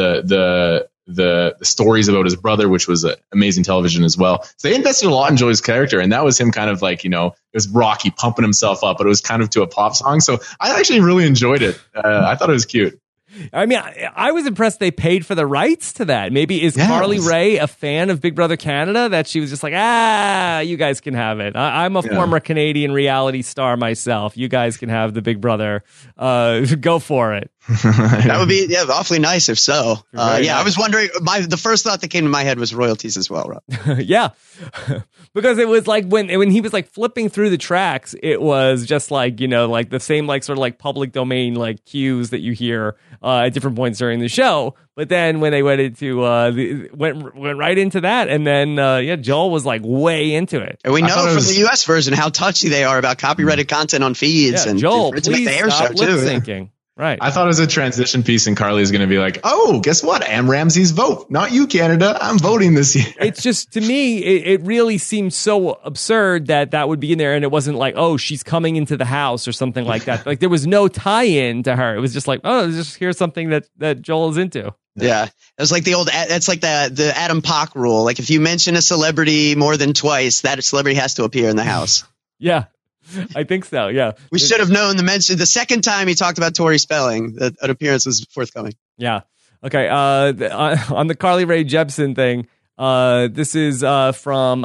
Speaker 3: the stories about his brother, which was amazing television as well. So they invested a lot in Joel's character, and that was him kind of like, it was Rocky pumping himself up, but it was kind of to a pop song. So I actually really enjoyed it. I thought it was cute.
Speaker 2: I mean, I was impressed they paid for the rights to that. Maybe is Carly Rae a fan of Big Brother Canada, that she was just like, you guys can have it. I'm a former Canadian reality star myself. You guys can have the Big Brother. Go for it.
Speaker 4: That would be awfully nice if so.
Speaker 2: Nice.
Speaker 4: I was wondering, the first thought that came to my head was royalties as well, Rob.
Speaker 2: Yeah. Because it was like when he was like flipping through the tracks, it was just like, like the same like sort of like public domain like cues that you hear at different points during the show. But then when they went into went right into that, and then Joel was like way into it.
Speaker 4: And we know from the US version how touchy they are about copyrighted content on feeds.
Speaker 2: Yeah,
Speaker 4: and
Speaker 2: Joel,
Speaker 4: to make the air
Speaker 2: stop
Speaker 4: show
Speaker 2: lip
Speaker 4: too.
Speaker 2: syncing. Right.
Speaker 3: I thought it was a transition piece, and Carly is going to be like, "Oh, guess what? Am Ramsey's vote, not you, Canada. I'm voting this year."
Speaker 2: It's just, to me, it really seemed so absurd that would be in there, and it wasn't like, oh, she's coming into the house or something like that. Like there was no tie-in to her. It was just like, oh, just here's something that Joel is into.
Speaker 4: Yeah, it was like that's like the Adam Pock rule. Like if you mention a celebrity more than twice, that celebrity has to appear in the house.
Speaker 2: Yeah. I think so, yeah.
Speaker 4: We should have known the second time he talked about Tori Spelling, that an appearance was forthcoming.
Speaker 2: Yeah. Okay. On the Carly Rae Jepsen thing, this is from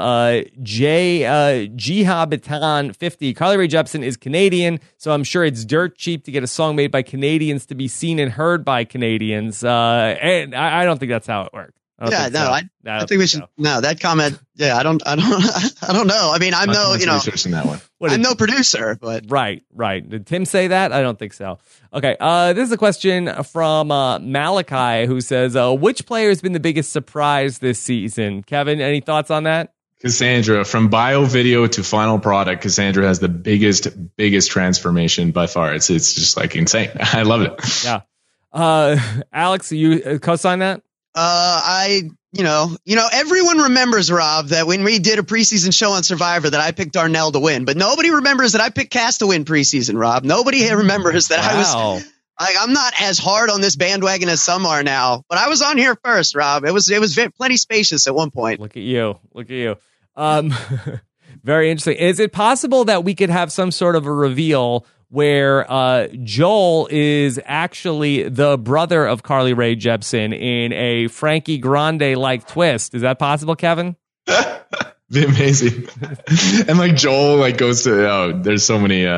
Speaker 2: Jihabitan 50. Carly Rae Jepsen is Canadian, so I'm sure it's dirt cheap to get a song made by Canadians to be seen and heard by Canadians. And I don't think that's how it works.
Speaker 4: I think we should. No, that comment. Yeah, I don't know. I mean, I'm no,
Speaker 3: researching that one.
Speaker 4: I'm no producer, but
Speaker 2: right. Did Tim say that? I don't think so. Okay, this is a question from Malachi, who says, "Which player has been the biggest surprise this season?" Kevin, any thoughts on that?
Speaker 3: Cassandra, from bio video to final product, Cassandra has the biggest transformation by far. It's just like insane. I love it.
Speaker 2: Yeah. Alex, you co-sign that?
Speaker 4: Everyone remembers, Rob, that when we did a preseason show on Survivor that I picked Darnell to win, but nobody remembers that I picked Cass to win preseason, Rob. Nobody remembers that I was I'm not as hard on this bandwagon as some are now, but I was on here first, Rob. It was plenty spacious at one point.
Speaker 2: Look at you. Very interesting. Is it possible that we could have some sort of a reveal where Joel is actually the brother of Carly Rae Jepsen in a Frankie Grande-like twist? Is that possible, Kevin?
Speaker 3: Be amazing. And like Joel like goes to there's so many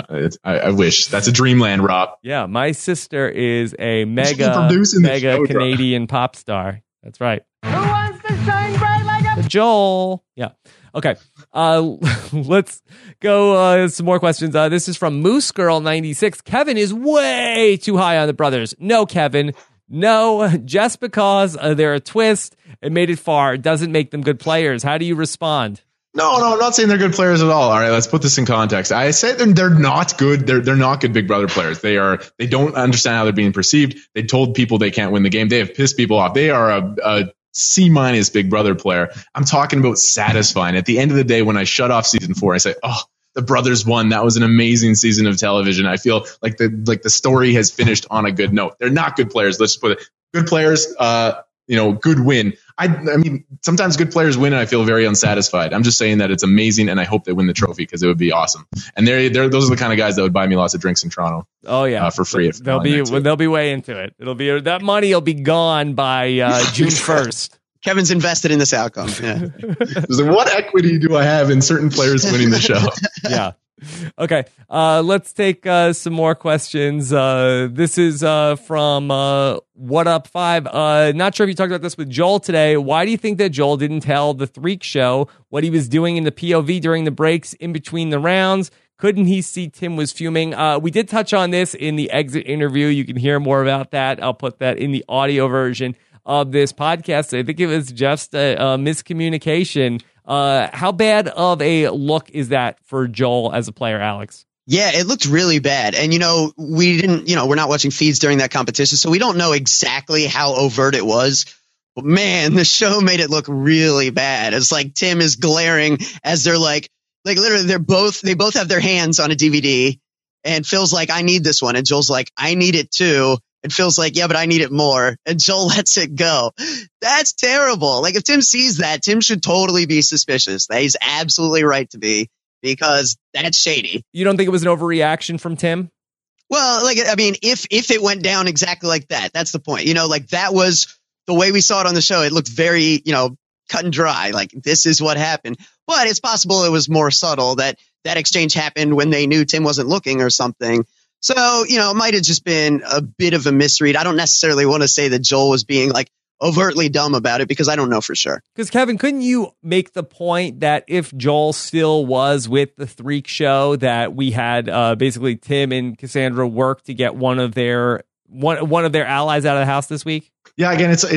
Speaker 3: I wish. That's a dreamland, Rob.
Speaker 2: Yeah, my sister is a mega Canadian pop star. That's right.
Speaker 6: Who wants to shine bright like a
Speaker 2: Joel? Yeah. Okay. Let's go some more questions. This is from Moose Girl 96. Kevin is way too high on the brothers. No, Kevin. No, just because they're a twist and made it far doesn't make them good players. How do you respond?
Speaker 3: No, I'm not saying they're good players at all. All right, let's put this in context. I say they're not good. They're not good Big Brother players. They don't understand how they're being perceived. They told people they can't win the game. They have pissed people off. They are a C- Big Brother player. I'm talking about satisfying. At the end of the day, when I shut off season 4, I say, oh, the brothers won. That was an amazing season of television. I feel like the story has finished on a good note. They're not good players. Let's just put it. Good players, good win. I mean, sometimes good players win, and I feel very unsatisfied. I'm just saying that it's amazing, and I hope they win the trophy because it would be awesome. And those are the kind of guys that would buy me lots of drinks in Toronto.
Speaker 2: Oh yeah,
Speaker 3: for free.
Speaker 2: They'll be way into it. That money will be gone by June 1st.
Speaker 4: Kevin's invested in this outcome. Yeah.
Speaker 3: Like, what equity do I have in certain players winning the show?
Speaker 2: Yeah. Okay. Let's take some more questions. This is from What Up 5. Not sure if you talked about this with Joel today. Why do you think that Joel didn't tell the Threak Show what he was doing in the POV during the breaks in between the rounds? Couldn't he see Tim was fuming? We did touch on this in the exit interview. You can hear more about that. I'll put that in the audio version of this podcast. I think it was just a miscommunication. How bad of a look is that for Joel as a player, Alex?
Speaker 4: Yeah, it looked really bad. And, we're not watching feeds during that competition, so we don't know exactly how overt it was. But man, the show made it look really bad. It's like Tim is glaring as they're like literally they both have their hands on a DVD, and Phil's like, I need this one. And Joel's like, I need it too. And Phil's like, yeah, but I need it more. And Joel lets it go. That's terrible. Like, if Tim sees that, Tim should totally be suspicious. He's absolutely right to be, because that's shady.
Speaker 2: You don't think it was an overreaction from Tim?
Speaker 4: Well, if it went down exactly like that, that's the point. That was the way we saw it on the show. It looked very, cut and dry. Like, this is what happened. But it's possible it was more subtle, that exchange happened when they knew Tim wasn't looking or something. So, it might have just been a bit of a misread. I don't necessarily want to say that Joel was being overtly dumb about it, because I don't know for sure.
Speaker 2: Because Kevin, couldn't you make the point that if Joel still was with the Threak Show, that we had basically Tim and Cassandra work to get one of their allies out of the house this week? Yeah, again, it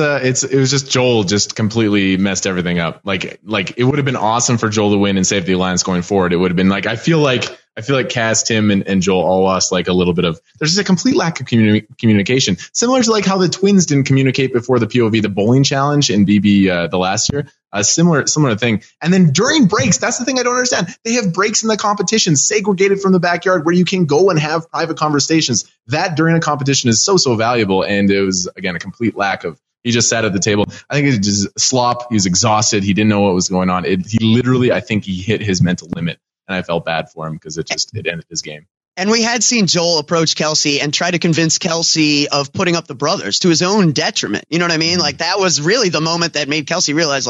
Speaker 2: was just Joel just completely messed everything up. Like it would have been awesome for Joel to win and save the alliance going forward. It would have been I feel like Cass, Tim, and Joel all lost a little bit of. There's just a complete lack of communication, similar to how the twins didn't communicate before the POV, the bowling challenge in BB the last year. A similar thing. And then during breaks, that's the thing I don't understand. They have breaks in the competition segregated from the backyard where you can go and have private conversations. That during a competition is so valuable. And it was, again, a complete lack of. He just sat at the table. I think it was just slop. He was exhausted. He didn't know what was going on. He literally, I think he hit his mental limit. And I felt bad for him because it ended his game. And we had seen Joel approach Kelsey and try to convince Kelsey of putting up the brothers to his own detriment. You know what I mean? That was really the moment that made Kelsey realize,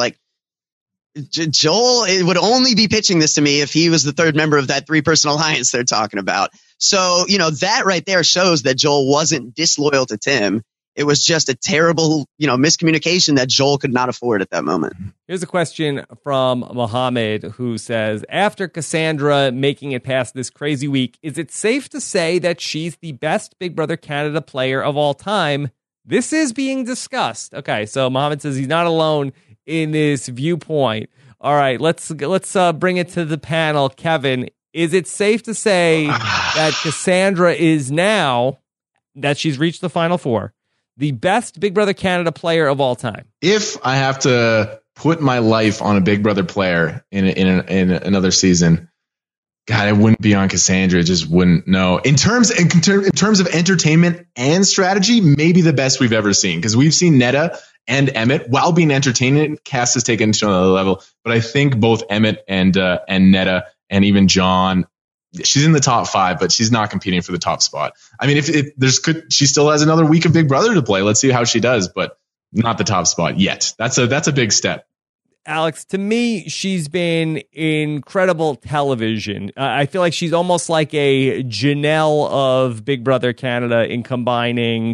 Speaker 2: Joel would only be pitching this to me if he was the third member of that 3-person alliance they're talking about. So, that right there shows that Joel wasn't disloyal to Tim. It was just a terrible, miscommunication that Joel could not afford at that moment. Here's a question from Mohammed, who says, after Cassandra making it past this crazy week, is it safe to say that she's the best Big Brother Canada player of all time? This is being discussed. Okay, so Mohammed says he's not alone in this viewpoint. All right, let's bring it to the panel. Kevin, is it safe to say that Cassandra is now, that she's reached the Final Four, the best Big Brother Canada player of all time?
Speaker 3: If I have to put my life on a Big Brother player in another season, God, it wouldn't be on Cassandra. It just wouldn't. No. In terms of entertainment and strategy, maybe the best we've ever seen, because we've seen Netta and Emmett, while being entertaining, Cass has taken it to another level. But I think both Emmett and Netta and even John, she's in the top 5, but she's not competing for the top spot. I mean, she still has another week of Big Brother to play. Let's see how she does, but not the top spot yet. That's a big step.
Speaker 2: Alex, to me, she's been incredible television. I feel like she's almost like a Janelle of Big Brother Canada in combining,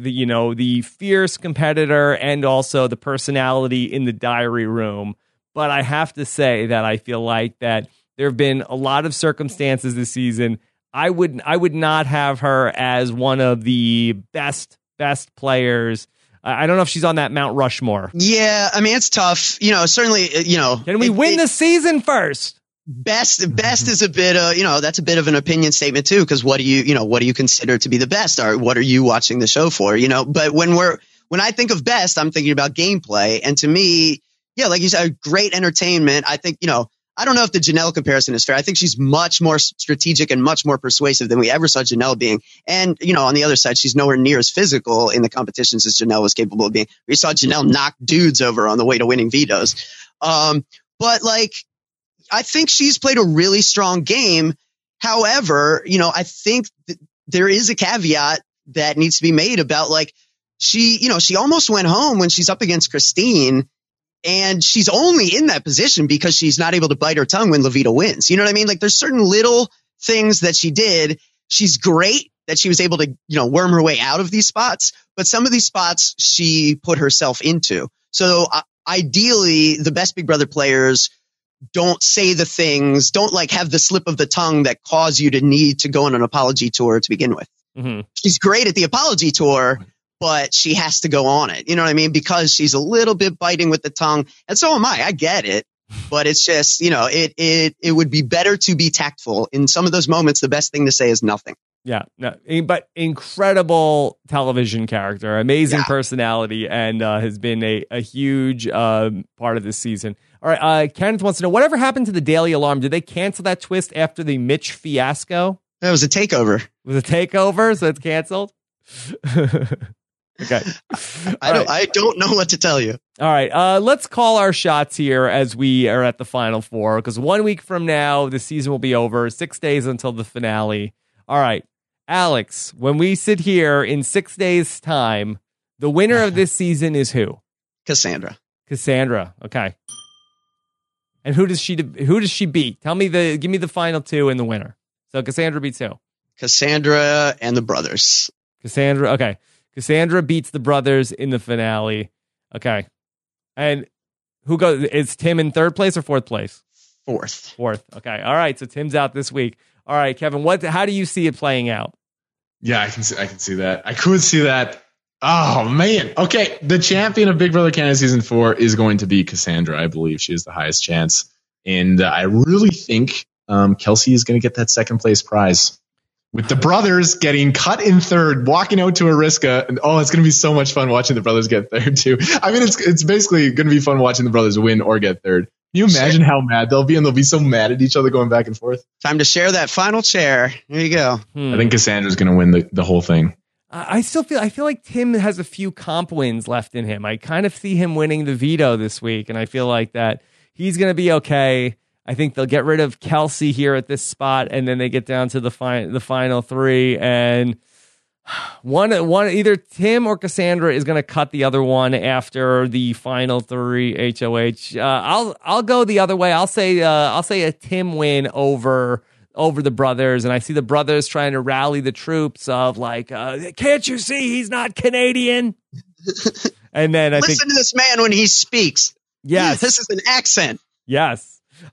Speaker 2: the fierce competitor and also the personality in the diary room. But I have to say that I feel like that there have been a lot of circumstances this season. I would not have her as one of the best players. I don't know if she's on that Mount Rushmore.
Speaker 4: Yeah, I mean, it's tough. Certainly,
Speaker 2: Can we win the season first?
Speaker 4: Best is a bit that's a bit of an opinion statement too, because what do you consider to be the best, or what are you watching the show for? But when I think of best, I'm thinking about gameplay, and to me, yeah, like you said, great entertainment. I think, I don't know if the Janelle comparison is fair. I think she's much more strategic and much more persuasive than we ever saw Janelle being. And, on the other side, she's nowhere near as physical in the competitions as Janelle was capable of being. We saw Janelle knock dudes over on the way to winning vetoes. But I think she's played a really strong game. However, I think there is a caveat that needs to be made about she almost went home when she's up against Christine. And she's only in that position because she's not able to bite her tongue when Levita wins. You know what I mean? There's certain little things that she did. She's great that she was able to, worm her way out of these spots. But some of these spots she put herself into. So ideally, the best Big Brother players don't say the things, don't have the slip of the tongue that cause you to need to go on an apology tour to begin with. Mm-hmm. She's great at the apology tour, but she has to go on it. You know what I mean? Because she's a little bit biting with the tongue. And so am I. I get it. But it's just, it would be better to be tactful. In some of those moments, the best thing to say is nothing.
Speaker 2: Yeah. No, but incredible television character, amazing personality, and has been a huge part of this season. All right. Kenneth wants to know, whatever happened to the Daily Alarm? Did they cancel that twist after the Mitch fiasco?
Speaker 4: That was a takeover.
Speaker 2: It was a takeover, so it's canceled? Okay.
Speaker 4: I don't know what to tell you.
Speaker 2: All right. Let's call our shots here as we are at the Final Four, because 1 week from now, the season will be over. 6 days until the finale. All right. Alex, when we sit here in 6 days' time, the winner of this season is who?
Speaker 4: Cassandra.
Speaker 2: Okay. And who does she beat? Give me the final two and the winner. So Cassandra beats who?
Speaker 4: Cassandra and the brothers.
Speaker 2: Okay. Cassandra beats the brothers in the finale. Okay. And who goes? Is Tim in third place or fourth place?
Speaker 4: Fourth.
Speaker 2: Okay. All right. So Tim's out this week. All right, Kevin, how do you see it playing out?
Speaker 3: Yeah, I can see that. I could see that. Oh, man. Okay. The champion of Big Brother Canada Season 4 is going to be Cassandra. I believe she has the highest chance. And I really think Kelsey is going to get that second place prize. With the brothers getting cut in third, walking out to Ariska, and it's going to be so much fun watching the brothers get third too. I mean, it's basically going to be fun watching the brothers win or get third. Can you imagine how mad they'll be, and they'll be so mad at each other going back and forth?
Speaker 4: Time to share that final chair. Here you go.
Speaker 3: I think Cassandra's going to win the whole thing.
Speaker 2: I feel like Tim has a few comp wins left in him. I kind of see him winning the veto this week, and I feel like that he's going to be okay. I think they'll get rid of Kelsey here at this spot, and then they get down to the final three, and one either Tim or Cassandra is going to cut the other one after the final three HOH. I'll go the other way. I'll say a Tim win over the brothers, and I see the brothers trying to rally the troops of can't you see he's not Canadian? And then
Speaker 4: listen to this man when he speaks.
Speaker 2: Yes,
Speaker 4: this is an accent.
Speaker 2: Yes.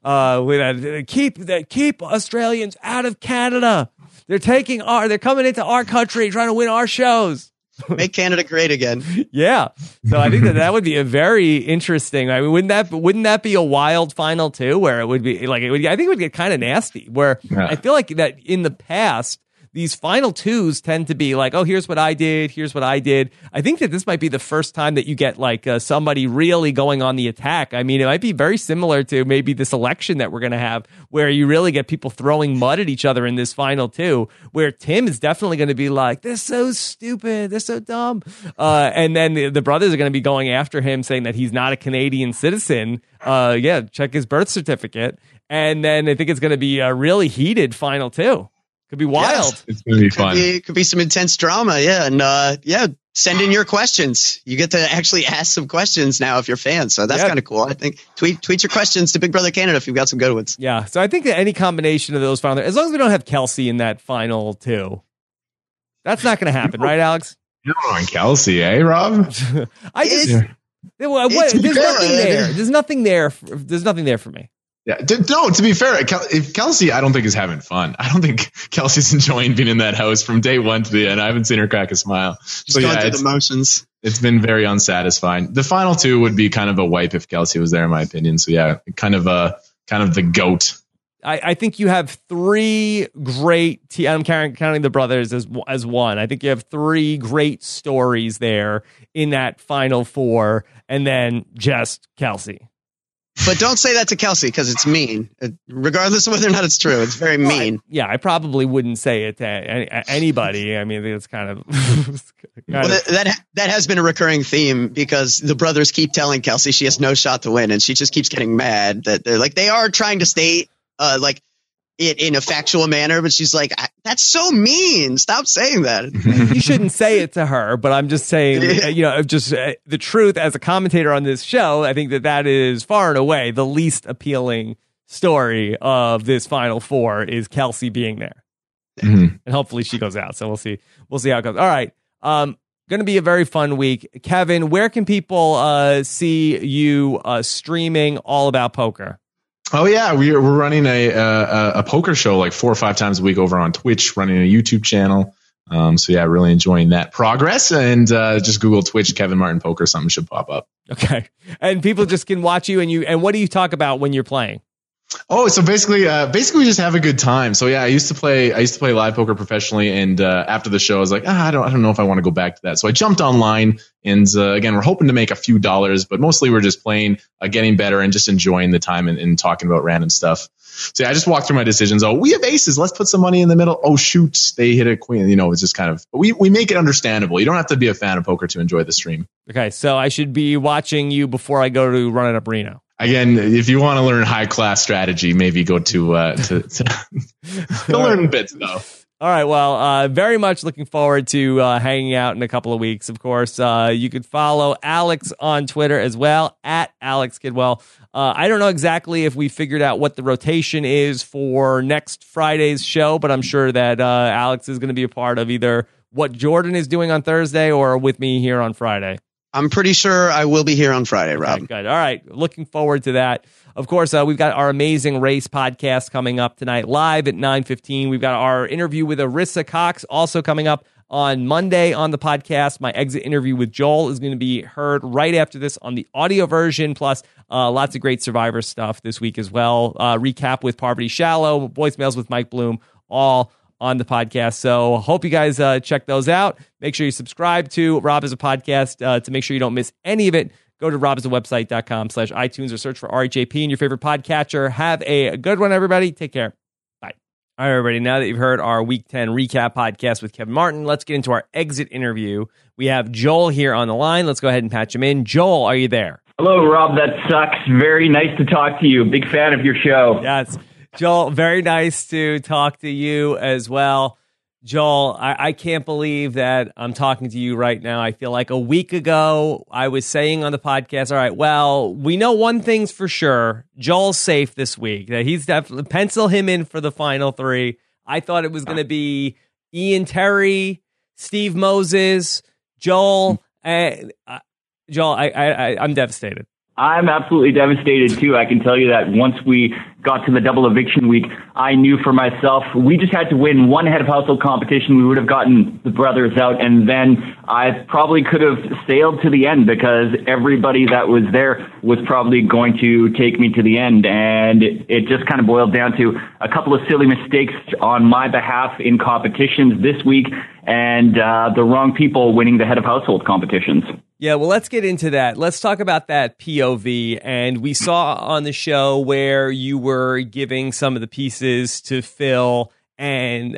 Speaker 2: Keep Australians out of Canada. They're coming into our country trying to win our shows.
Speaker 4: Make Canada great again.
Speaker 2: Yeah. So I think that would be a very interesting. I mean, wouldn't that be a wild final too, where it would be like I think it would get kind of nasty. Where I feel like that in the past, these final twos tend to be like, oh, here's what I did. Here's what I did. I think that this might be the first time that you get like somebody really going on the attack. I mean, it might be very similar to maybe this election that we're going to have where you really get people throwing mud at each other in this final two, where Tim is definitely going to be like, they're so stupid. They're so dumb. And then the brothers are going to be going after him saying that he's not a Canadian citizen. Check his birth certificate. And then I think it's going to be a really heated final two. Could be wild.
Speaker 3: Yes, it's going to be fun.
Speaker 4: Could be some intense drama. Yeah. And send in your questions. You get to actually ask some questions now if you're fans. So that's kind of cool. I think tweet your questions to Big Brother Canada if you've got some good ones.
Speaker 2: Yeah. So I think that any combination of those final, as long as we don't have Kelsey in that final two, that's not going to happen, right, Alex?
Speaker 3: You don't want Kelsey, Rob?
Speaker 2: There's nothing there. There's nothing there. There's nothing there for me.
Speaker 3: Yeah, no, to be fair, if Kelsey, I don't think is having fun. I don't think Kelsey's enjoying being in that house from day one to the end. I haven't seen her crack a smile.
Speaker 4: Just going through the motions.
Speaker 3: It's been very unsatisfying. The final two would be kind of a wipe if Kelsey was there, in my opinion. So yeah, kind of the GOAT.
Speaker 2: I think you have three great. I'm counting the brothers as one. I think you have three great stories there in that final four, and then just Kelsey.
Speaker 4: But don't say that to Kelsey because it's mean. Regardless of whether or not it's true, it's very mean.
Speaker 2: Yeah, I probably wouldn't say it to anybody. I mean, it's kind of...
Speaker 4: that has been a recurring theme because the brothers keep telling Kelsey she has no shot to win, and she just keeps getting mad that they are trying to state it in a factual manner, but she's like, that's so mean. Stop saying that.
Speaker 2: You shouldn't say it to her, but I'm just saying, the truth as a commentator on this show, I think that is far and away the least appealing story of this final four is Kelsey being there. Mm-hmm. And hopefully she goes out. So we'll see how it goes. All right. Going to be a very fun week. Kevin, where can people see you streaming All About Poker?
Speaker 3: Oh yeah, we're running a poker show like 4 or 5 times a week over on Twitch, running a YouTube channel. So yeah, really enjoying that progress. And just Google Twitch Kevin Martin Poker, something should pop up.
Speaker 2: Okay, and people just can watch you. And what do you talk about when you're playing?
Speaker 3: Oh, so basically we just have a good time. So yeah, I used to play live poker professionally, and after the show, I was like, I don't know if I want to go back to that. So I jumped online, and again, we're hoping to make a few dollars, but mostly we're just playing, getting better, and just enjoying the time and talking about random stuff. So yeah, I just walked through my decisions. Oh, we have aces. Let's put some money in the middle. Oh shoot, they hit a queen. It's just kind of we make it understandable. You don't have to be a fan of poker to enjoy the stream. Okay,
Speaker 2: so I should be watching you before I go to run it up Reno.
Speaker 3: Again, if you want to learn high class strategy, maybe go to learn bits though.
Speaker 2: All right. Well, very much looking forward to hanging out in a couple of weeks. Of course, you could follow Alex on Twitter as well at Alex Kidwell. I don't know exactly if we figured out what the rotation is for next Friday's show, but I'm sure that Alex is going to be a part of either what Jordan is doing on Thursday or with me here on Friday.
Speaker 4: I'm pretty sure I will be here on Friday, Rob.
Speaker 2: Okay, good. All right. Looking forward to that. Of course, we've got our Amazing Race podcast coming up tonight live at 9:15. We've got our interview with Arissa Cox also coming up on Monday on the podcast. My exit interview with Joel is going to be heard right after this on the audio version, plus lots of great Survivor stuff this week as well. Recap with Parvati Shallow, voicemails with Mike Bloom, all on the podcast. So hope you guys check those out. Make sure you subscribe to Rob as a podcast to make sure you don't miss any of it. Go to robasawebsite.com/iTunes or search for RHAP in your favorite podcatcher. Have a good one, everybody. Take care. Bye. All right, everybody. Now that you've heard our Week 10 recap podcast with Kevin Martin, let's get into our exit interview. We have Joel here on the line. Let's go ahead and patch him in. Joel, are you there?
Speaker 7: Hello, Rob. That sucks. Very nice to talk to you. Big fan of your show.
Speaker 2: Yes. Joel, very nice to talk to you as well. Joel, I can't believe that I'm talking to you right now. I feel like a week ago I was saying on the podcast, all right, well, we know one thing's for sure. Joel's safe this week. That he's definitely pencil him in for the final 3. I thought it was going to be Ian Terry, Steve Moses, Joel. Joel, I'm devastated.
Speaker 7: I'm absolutely devastated, too. I can tell you that once we got to the double eviction week, I knew for myself, we just had to win one head of household competition. We would have gotten the brothers out, and then I probably could have sailed to the end because everybody that was there was probably going to take me to the end. And it just kind of boiled down to a couple of silly mistakes on my behalf in competitions this week and the wrong people winning the head of household competitions.
Speaker 2: Yeah, well, let's get into that. Let's talk about that POV. And we saw on the show where you were giving some of the pieces to Phil and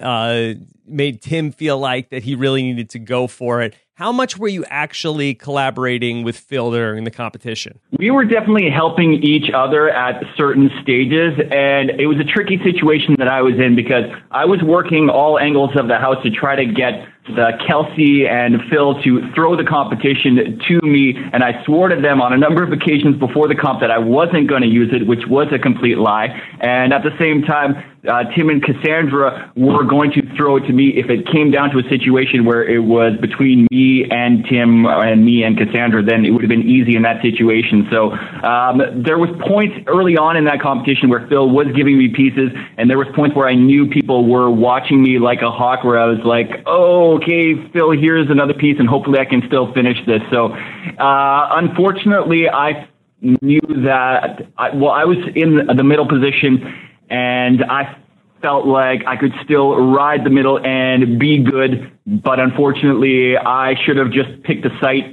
Speaker 2: made Tim feel like that he really needed to go for it. How much were you actually collaborating with Phil during the competition?
Speaker 7: We were definitely helping each other at certain stages, and it was a tricky situation that I was in because I was working all angles of the house to try to get Kelsey and Phil to throw the competition to me, and I swore to them on a number of occasions before the comp that I wasn't going to use it, which was a complete lie. And at the same time, Tim and Cassandra were going to throw it to me if it came down to a situation where it was between me and Tim and me and Cassandra, then it would have been easy in that situation. So there was points early on in that competition where Phil was giving me pieces, and there was points where I knew people were watching me like a hawk, where I was like, oh, okay, Phil, here's another piece, and hopefully I can still finish this. So unfortunately, I knew that, I was in the middle position, and I felt like I could still ride the middle and be good, but unfortunately, I should have just picked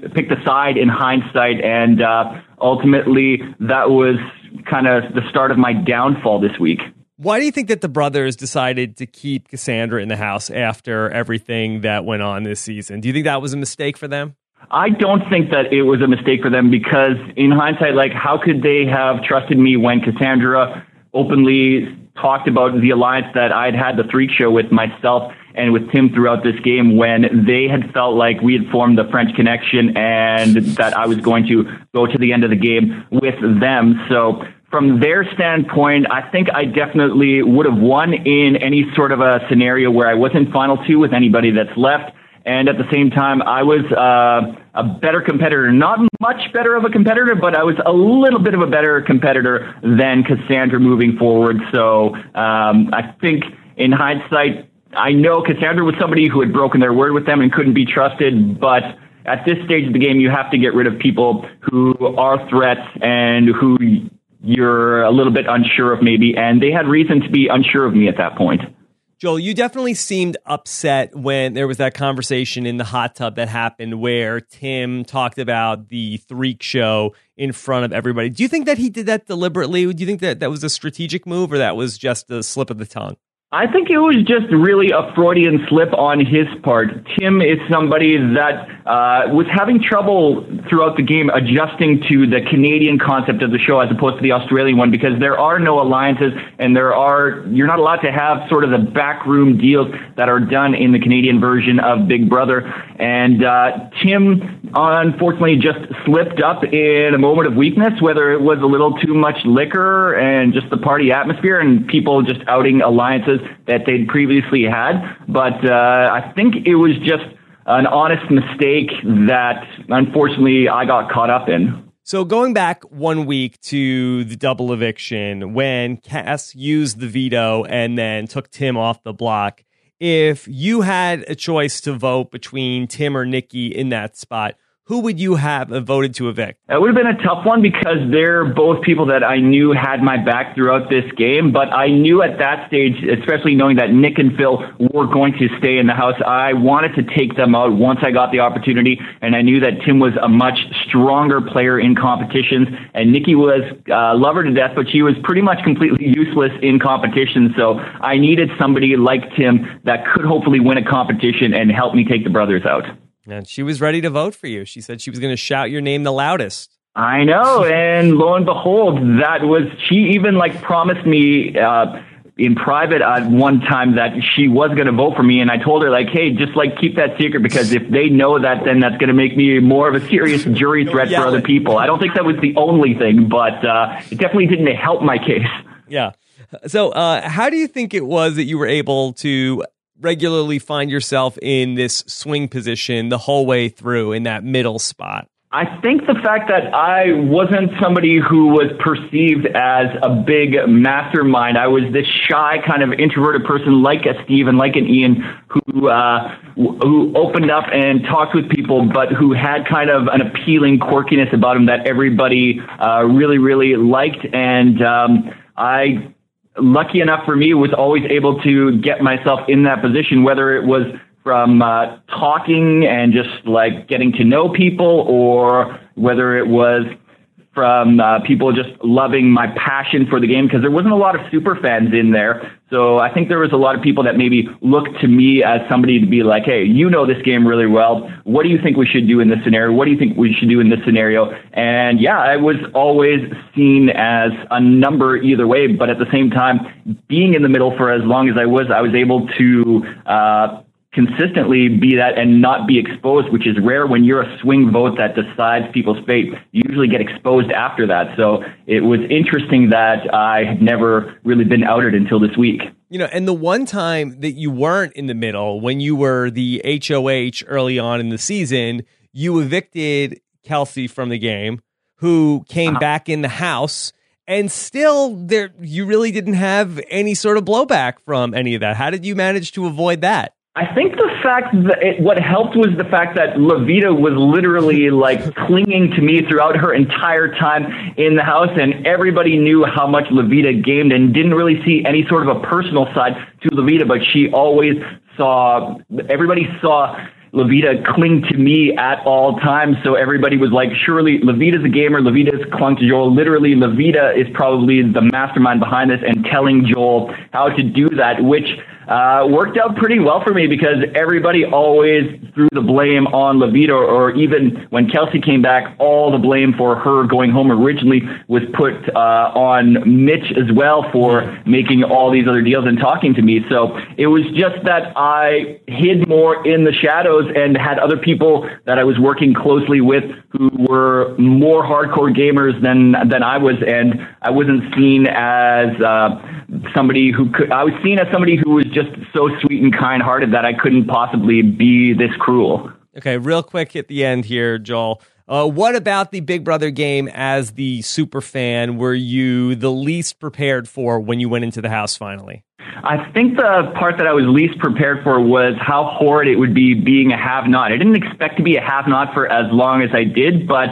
Speaker 7: a side in hindsight, and ultimately, that was kind of the start of my downfall this week.
Speaker 2: Why do you think that the brothers decided to keep Cassandra in the house after everything that went on this season? Do you think that was a mistake for them?
Speaker 7: I don't think that it was a mistake for them because in hindsight, like, how could they have trusted me when Cassandra openly talked about the alliance that I'd had the Freak Show with myself and with Tim throughout this game, when they had felt like we had formed the French connection and that I was going to go to the end of the game with them. So from their standpoint, I think I definitely would have won in any sort of a scenario where I was in Final Two with anybody that's left. And at the same time, I was a better competitor. Not much better of a competitor, but I was a little bit of a better competitor than Cassandra moving forward. So I think in hindsight, I know Cassandra was somebody who had broken their word with them and couldn't be trusted. But at this stage of the game, you have to get rid of people who are threats and who you're a little bit unsure of maybe. And they had reason to be unsure of me at that point.
Speaker 2: Joel, you definitely seemed upset when there was that conversation in the hot tub that happened where Tim talked about the Freak Show in front of everybody. Do you think that he did that deliberately? Do you think that that was a strategic move or that was just a slip of the tongue?
Speaker 7: I think it was just really a Freudian slip on his part. Tim is somebody that was having trouble throughout the game adjusting to the Canadian concept of the show as opposed to the Australian one, because there are no alliances and you're not allowed to have sort of the backroom deals that are done in the Canadian version of Big Brother. And Tim, unfortunately, just slipped up in a moment of weakness, whether it was a little too much liquor and just the party atmosphere and people just outing alliances that they'd previously had. But I think it was just an honest mistake that, unfortunately, I got caught up in.
Speaker 2: So going back 1 week to the double eviction, when Cass used the veto and then took Tim off the block, if you had a choice to vote between Tim or Nikki in that spot, who would you have voted to evict?
Speaker 7: It would have been a tough one because they're both people that I knew had my back throughout this game. But I knew at that stage, especially knowing that Nick and Phil were going to stay in the house, I wanted to take them out once I got the opportunity. And I knew that Tim was a much stronger player in competitions. And Nikki was love her to death, but she was pretty much completely useless in competition. So I needed somebody like Tim that could hopefully win a competition and help me take the brothers out.
Speaker 2: And she was ready to vote for you. She said she was going to shout your name the loudest.
Speaker 7: I know. And lo and behold, she even promised me in private at one time that she was going to vote for me. And I told her hey, just keep that secret, because if they know that, then that's going to make me more of a serious jury threat for other people. I don't think that was the only thing, but it definitely didn't help my case.
Speaker 2: Yeah. So how do you think it was that you were able to regularly find yourself in this swing position the whole way through in that middle spot?
Speaker 7: I think the fact that I wasn't somebody who was perceived as a big mastermind. I was this shy kind of introverted person like a Steve and like an Ian who opened up and talked with people, but who had kind of an appealing quirkiness about him that everybody really, really liked. And lucky enough for me, was always able to get myself in that position, whether it was from talking and just like getting to know people, or whether it was from people just loving my passion for the game, because there wasn't a lot of super fans in there. So I think there was a lot of people that maybe looked to me as somebody to be like, hey, you know this game really well. What do you think we should do in this scenario? What do you think we should do in this scenario? And yeah, I was always seen as a number either way. But at the same time, being in the middle for as long as I was able to consistently be that and not be exposed, which is rare when you're a swing vote that decides people's fate. You usually get exposed after that. So it was interesting that I had never really been outed until this week.
Speaker 2: You know, and the one time that you weren't in the middle, when you were the HOH early on in the season, you evicted Kelsey from the game, who came back in the house, and still you really didn't have any sort of blowback from any of that. How did you manage to avoid that?
Speaker 7: I think the fact that what helped was the fact that Levita was literally like clinging to me throughout her entire time in the house, and everybody knew how much Levita gamed and didn't really see any sort of a personal side to Levita, but everybody saw Levita cling to me at all times. So everybody was like, surely Levita's a gamer. Levita's clung to Joel. Literally, Levita is probably the mastermind behind this and telling Joel how to do that, which worked out pretty well for me, because everybody always threw the blame on Levita, or even when Kelsey came back, all the blame for her going home originally was put on Mitch as well for making all these other deals and talking to me. So it was just that I hid more in the shadows and had other people that I was working closely with who were more hardcore gamers than I was, and I wasn't seen as somebody who could. I was seen as somebody who was just so sweet and kind-hearted that I couldn't possibly be this cruel.
Speaker 2: Okay, real quick at the end here, Joel. What about the Big Brother game as the super fan were you the least prepared for when you went into the house finally?
Speaker 7: I think the part that I was least prepared for was how horrid it would be being a have-not. I didn't expect to be a have-not for as long as I did, but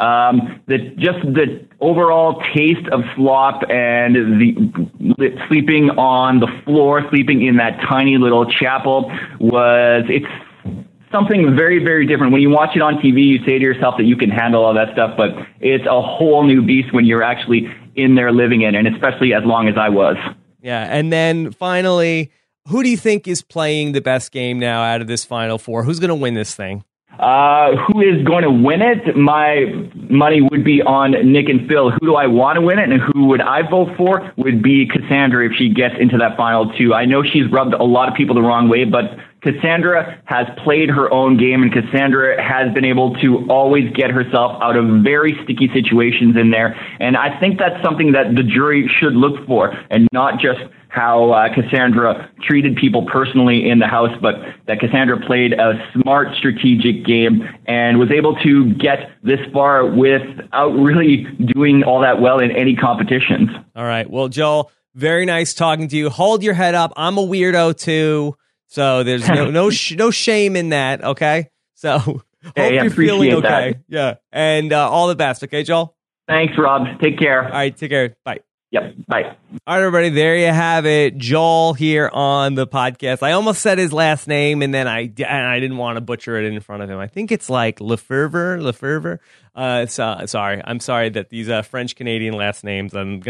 Speaker 7: the overall taste of slop and the sleeping on the floor, sleeping in that tiny little chapel it's something very, very different. When you watch it on TV, you say to yourself that you can handle all that stuff, but it's a whole new beast when you're actually in there living it, and especially as long as I was.
Speaker 2: Yeah, and then finally, who do you think is playing the best game now out of this Final Four? Who's going to win this thing?
Speaker 7: Who is going to win it? My money would be on Nick and Phil. Who do I want to win it, and who would I vote for would be Cassandra if she gets into that final two. I know she's rubbed a lot of people the wrong way, but Cassandra has played her own game, and Cassandra has been able to always get herself out of very sticky situations in there. And I think that's something that the jury should look for, and not just how Cassandra treated people personally in the house, but that Cassandra played a smart, strategic game and was able to get this far without really doing all that well in any competitions.
Speaker 2: All right. Well, Joel, very nice talking to you. Hold your head up. I'm a weirdo too, so there's no shame in that. Okay. So hope you're feeling okay. That. Yeah. And all the best. Okay, Joel.
Speaker 7: Thanks, Rob. Take care.
Speaker 2: All right. Take care. Bye.
Speaker 7: Yep. Bye.
Speaker 2: All right, everybody. There you have it. Joel here on the podcast. I almost said his last name, and then I didn't want to butcher it in front of him. I think it's like Lefevre. Sorry. I'm sorry that these French Canadian last names.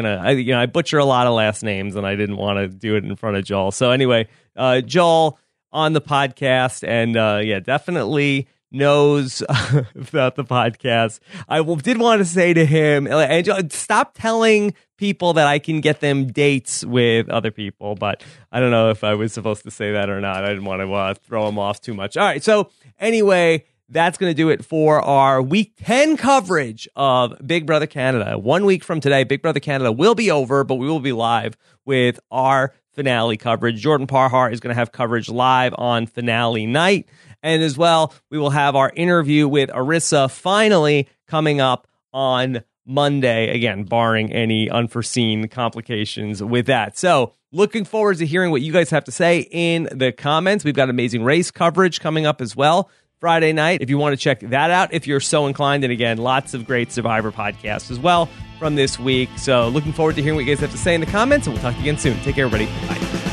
Speaker 2: I butcher a lot of last names, and I didn't want to do it in front of Joel. So anyway, Joel on the podcast, and definitely knows about the podcast. I did want to say to him, stop telling people that I can get them dates with other people, but I don't know if I was supposed to say that or not. I didn't want to throw him off too much. All right, so anyway, that's going to do it for our Week 10 coverage of Big Brother Canada. 1 week from today, Big Brother Canada will be over, but we will be live with our finale coverage. Jordan Parhar is going to have coverage live on finale night. And as well, we will have our interview with Arisa finally coming up on Monday, again, barring any unforeseen complications with that. So looking forward to hearing what you guys have to say in the comments. We've got amazing race coverage coming up as well Friday night, if you want to check that out, if you're so inclined. And again, lots of great Survivor podcasts as well from this week. So looking forward to hearing what you guys have to say in the comments, and we'll talk again soon. Take care, everybody. Bye.